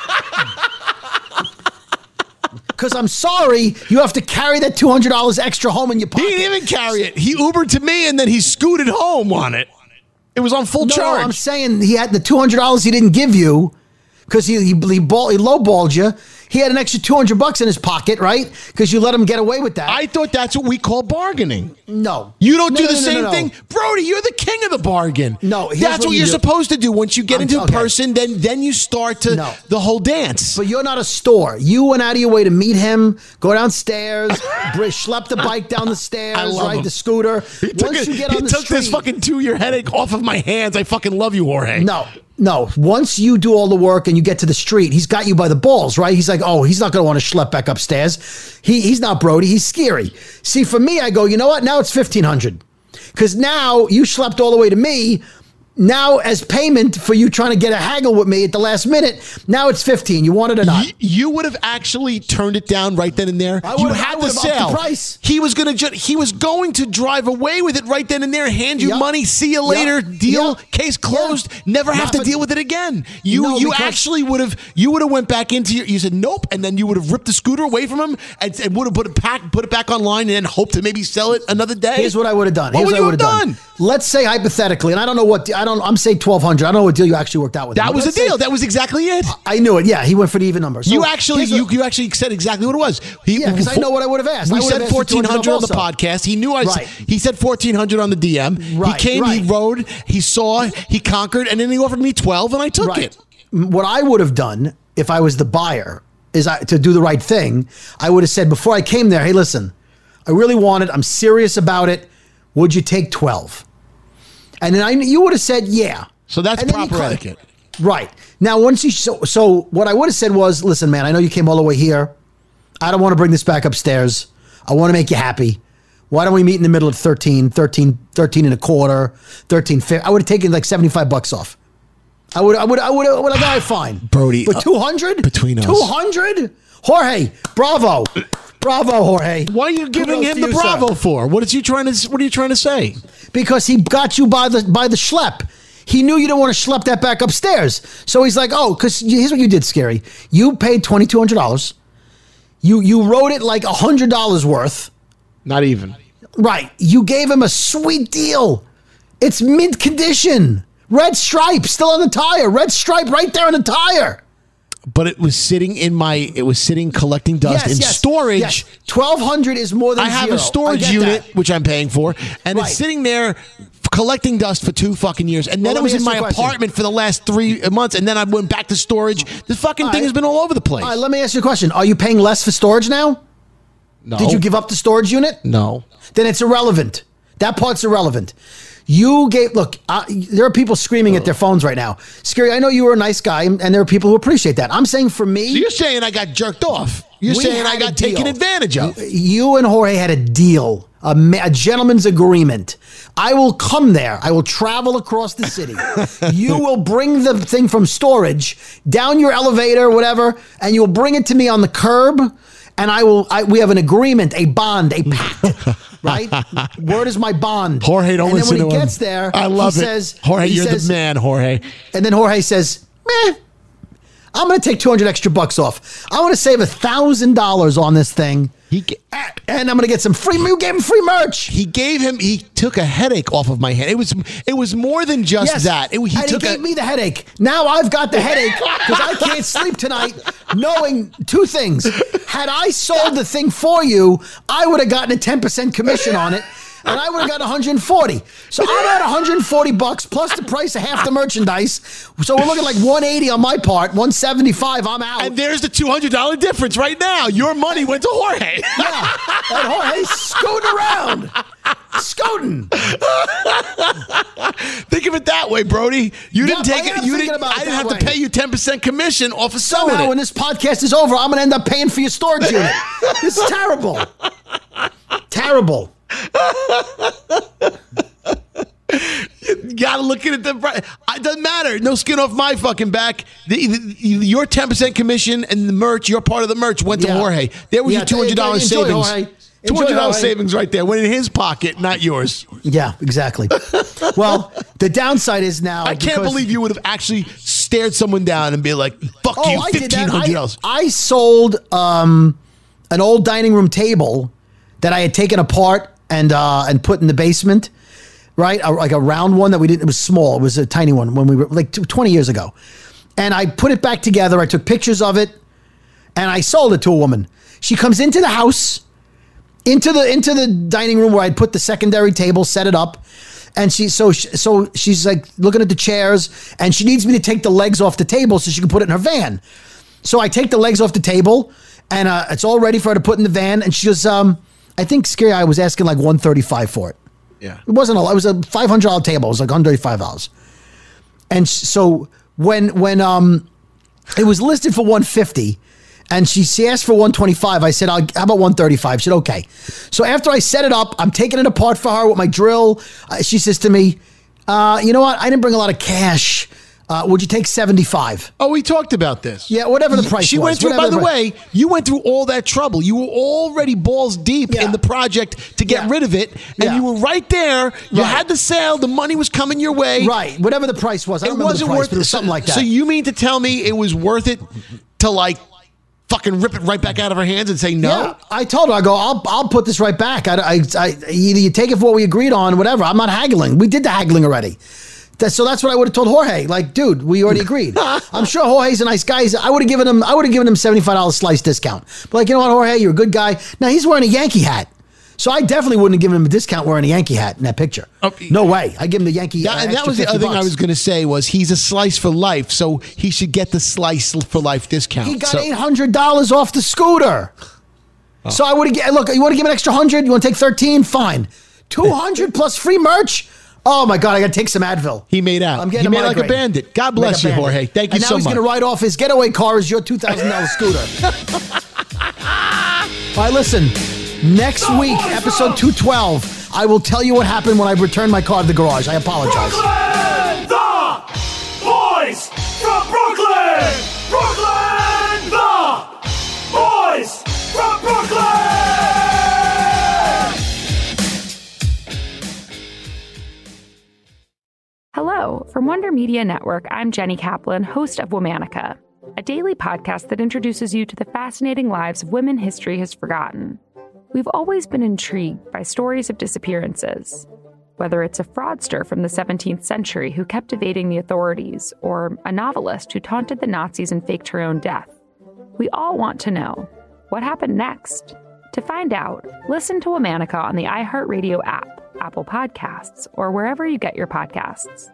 Because I'm sorry, you have to carry that $200 extra home in your pocket. He didn't even carry it. He Ubered to me, and then he scooted home on it. It was on full charge. No, I'm saying he had the $200 he didn't give you. because he lowballed you. He had an extra $200 in his pocket, right? Because you let him get away with that. I thought that's what we call bargaining. No. You don't do the same thing? Brody, you're the king of the bargain. No. That's what you're supposed to do. Once you get into a person, then you start to the whole dance. But you're not a store. You went out of your way to meet him, go downstairs, schlep the bike down the stairs, ride the scooter. He took this fucking 2-year headache off of my hands. I fucking love you, Jorge. No. Once you do all the work and you get to the street, he's got you by the balls, right? He's like, oh, he's not going to want to schlep back upstairs. He's not Brody. He's scary. See, for me, I go, you know what? Now it's $1,500 because now you schlepped all the way to me. Now, as payment for you trying to get a haggle with me at the last minute, now it's $15. You want it or not? You would have actually turned it down right then and there. You had the sale. He was going to drive away with it right then and there. Hand you money. See you later. Deal. Case closed. Never have to deal with it again. You actually would have. You would have went back into your. You said nope, and then you would have ripped the scooter away from him and would have put it back online and then hoped to maybe sell it another day. Here's what I would have done. What would you have done? Let's say hypothetically, and I don't know what I'm saying $1,200. I don't know what deal you actually worked out with. That was the deal. That was exactly it. I knew it. Yeah, he went for the even number. So you actually said exactly what it was. Because I know what I would have asked. We said $1,400 on the podcast. He knew he said $1,400 on the DM. He came, he rode, he saw, he conquered, and then he offered me $12, and I took it. What I would have done if I was the buyer is to do the right thing. I would have said before I came there, hey, listen, I really want it. I'm serious about it. Would you take 12? And then you would have said, yeah. So that's proper etiquette. Right. Now, once so what I would have said was, listen, man, I know you came all the way here. I don't want to bring this back upstairs. I want to make you happy. Why don't we meet in the middle of 13 and a quarter, 13.50? I would have taken like $75 off. I would have got it fine. Brody. But 200? Between us. 200? Jorge, bravo. Bravo, Jorge. Why are you giving him the bravo for? What are you trying to say? Because he got you by the schlep. He knew you didn't want to schlep that back upstairs. So he's like, oh, because here's what you did, Scary. You paid $2,200. You wrote it like $100 worth. Not even. Right. You gave him a sweet deal. It's mint condition. Red stripe still on the tire. Red stripe right there on the tire. But it was sitting collecting dust in storage. Yes. $1,200 is more than I have zero. a storage unit, which I'm paying for, and it's sitting there collecting dust for 2 fucking years. And then it was in my apartment for the last 3 months, and then I went back to storage. The fucking thing has been all over the place. All right, let me ask you a question. Are you paying less for storage now? No. Did you give up the storage unit? No. Then it's irrelevant. That part's irrelevant. There are people screaming at their phones right now. Scary, I know you were a nice guy, and there are people who appreciate that. I'm saying for me... So you're saying I got jerked off. You're saying I got taken advantage of. You and Jorge had a deal, a gentleman's agreement. I will come there. I will travel across the city. You will bring the thing from storage down your elevator, whatever, and you'll bring it to me on the curb, and we have an agreement, a bond, a pact. Right? Word is my bond. Jorge, don't listen to him. And then when he gets there, I love it. Jorge, you're the man, Jorge. And then Jorge says, I'm going to take $200 extra off. I want to save $1,000 on this thing. And I'm going to get some free. You gave him free merch. He took a headache off of my head. It was more than just that. He gave me the headache. Now I've got the headache because I can't sleep tonight knowing 2 things. Had I sold the thing for you, I would have gotten a 10% commission on it. And I would have gotten $140. So I'm at $140 plus the price of half the merchandise. So we're looking like $180 on my part, $175. I'm out. And there's the $200 difference right now. Your money went to Jorge. Yeah, and Jorge's scooting around. Scooting. Think of it that way, Brody. You didn't take it. I didn't have to pay you 10% commission off of selling it. Somehow, when this podcast is over, I'm going to end up paying for your storage unit. This is terrible. Terrible. You gotta look at it. It doesn't matter. No skin off my fucking back. Your 10% commission and the merch, your part of the merch went to Jorge. There was your $200 savings. $200 savings right there. Went in his pocket, not yours. Yeah, exactly. Well, the downside is now. I can't believe you would have actually stared someone down and be like, "Fuck you, $1,500." I sold an old dining room table that I had taken apart and put in the basement, right? Like a round one that we didn't. It was small. It was a tiny one when we were like 20 years ago. And I put it back together. I took pictures of it and I sold it to a woman. She comes into the house, into the dining room where I'd put the secondary table, set it up. And she's like looking at the chairs and she needs me to take the legs off the table so she can put it in her van. So I take the legs off the table and it's all ready for her to put in the van. And she goes, I think Scary I was asking like $135 for it. Yeah. It wasn't a lot. It was a $500 table. It was like $135. And so when it was listed for $150 and she asked for $125, I said, how about $135? She said, okay. So after I set it up, I'm taking it apart for her with my drill. She says to me, you know what? I didn't bring a lot of cash. Would you take $75? Oh, we talked about this. Yeah, whatever the price she was. Went through. By the way, you went through all that trouble. You were already balls deep in the project to get rid of it, and you were right there. You had the sale. The money was coming your way. Right. Whatever the price was. I don't remember the price, but it was something like that. So you mean to tell me it was worth it to like fucking rip it right back out of her hands and say no? Yeah, I told her, I go, I'll put this right back. I either you take it for what we agreed on, whatever. I'm not haggling. We did the haggling already. So that's what I would have told Jorge. Like, dude, we already agreed. I'm sure Jorge's a nice guy. I would have given him $75 slice discount. But like, you know what, Jorge, you're a good guy. Now he's wearing a Yankee hat. So I definitely wouldn't have given him a discount wearing a Yankee hat in that picture. No way. I give him the Yankee. And that was the other thing I was going to say was he's a slice for life, so he should get the slice for life discount. He got $800 off the scooter. Oh. So I would have look. You want to give an extra $100? You want to take $13? Fine. $200 plus free merch. Oh my God! I got to take some Advil. He made out. I'm getting he made like a bandit. God bless you, Jorge. Thank you so much. And now he's going to write off his getaway car as your $2,000 scooter. All right, listen. Next week, episode 212, I will tell you what happened when I returned my car to the garage. I apologize. Brooklyn, the boys from Brooklyn! Brooklyn, the boys from Brooklyn! Hello, from Wonder Media Network, I'm Jenny Kaplan, host of Womanica, a daily podcast that introduces you to the fascinating lives of women history has forgotten. We've always been intrigued by stories of disappearances, whether it's a fraudster from the 17th century who kept evading the authorities, or a novelist who taunted the Nazis and faked her own death. We all want to know, what happened next? To find out, listen to Womanica on the iHeartRadio app, Apple Podcasts, or wherever you get your podcasts.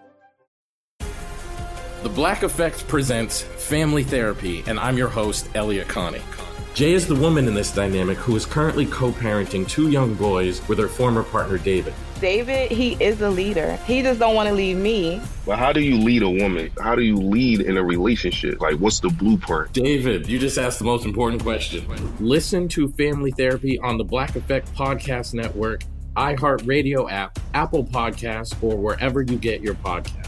The Black Effect presents Family Therapy, and I'm your host, Elliot Connie. Jay is the woman in this dynamic who is currently co-parenting 2 young boys with her former partner, David. David, he is a leader. He just don't want to leave me. But how do you lead a woman? How do you lead in a relationship? Like, what's the blueprint? David, you just asked the most important question. Listen to Family Therapy on the Black Effect Podcast Network, iHeartRadio app, Apple Podcasts, or wherever you get your podcasts.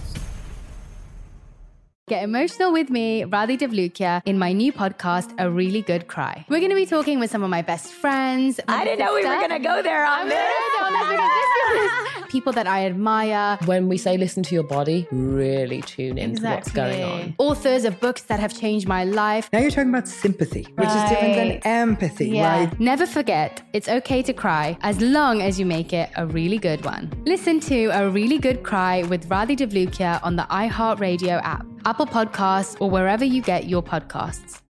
Get emotional with me, Radhi Devlukia, in my new podcast, A Really Good Cry. We're going to be talking with some of my best friends. I didn't know we were going to go there on this. People that I admire. When we say listen to your body, really tune into what's going on. Authors of books that have changed my life. Now you're talking about sympathy, which is different than empathy, right? Never forget, it's okay to cry as long as you make it a really good one. Listen to A Really Good Cry with Radhi Devlukia on the iHeartRadio app, Apple Podcasts, or wherever you get your podcasts.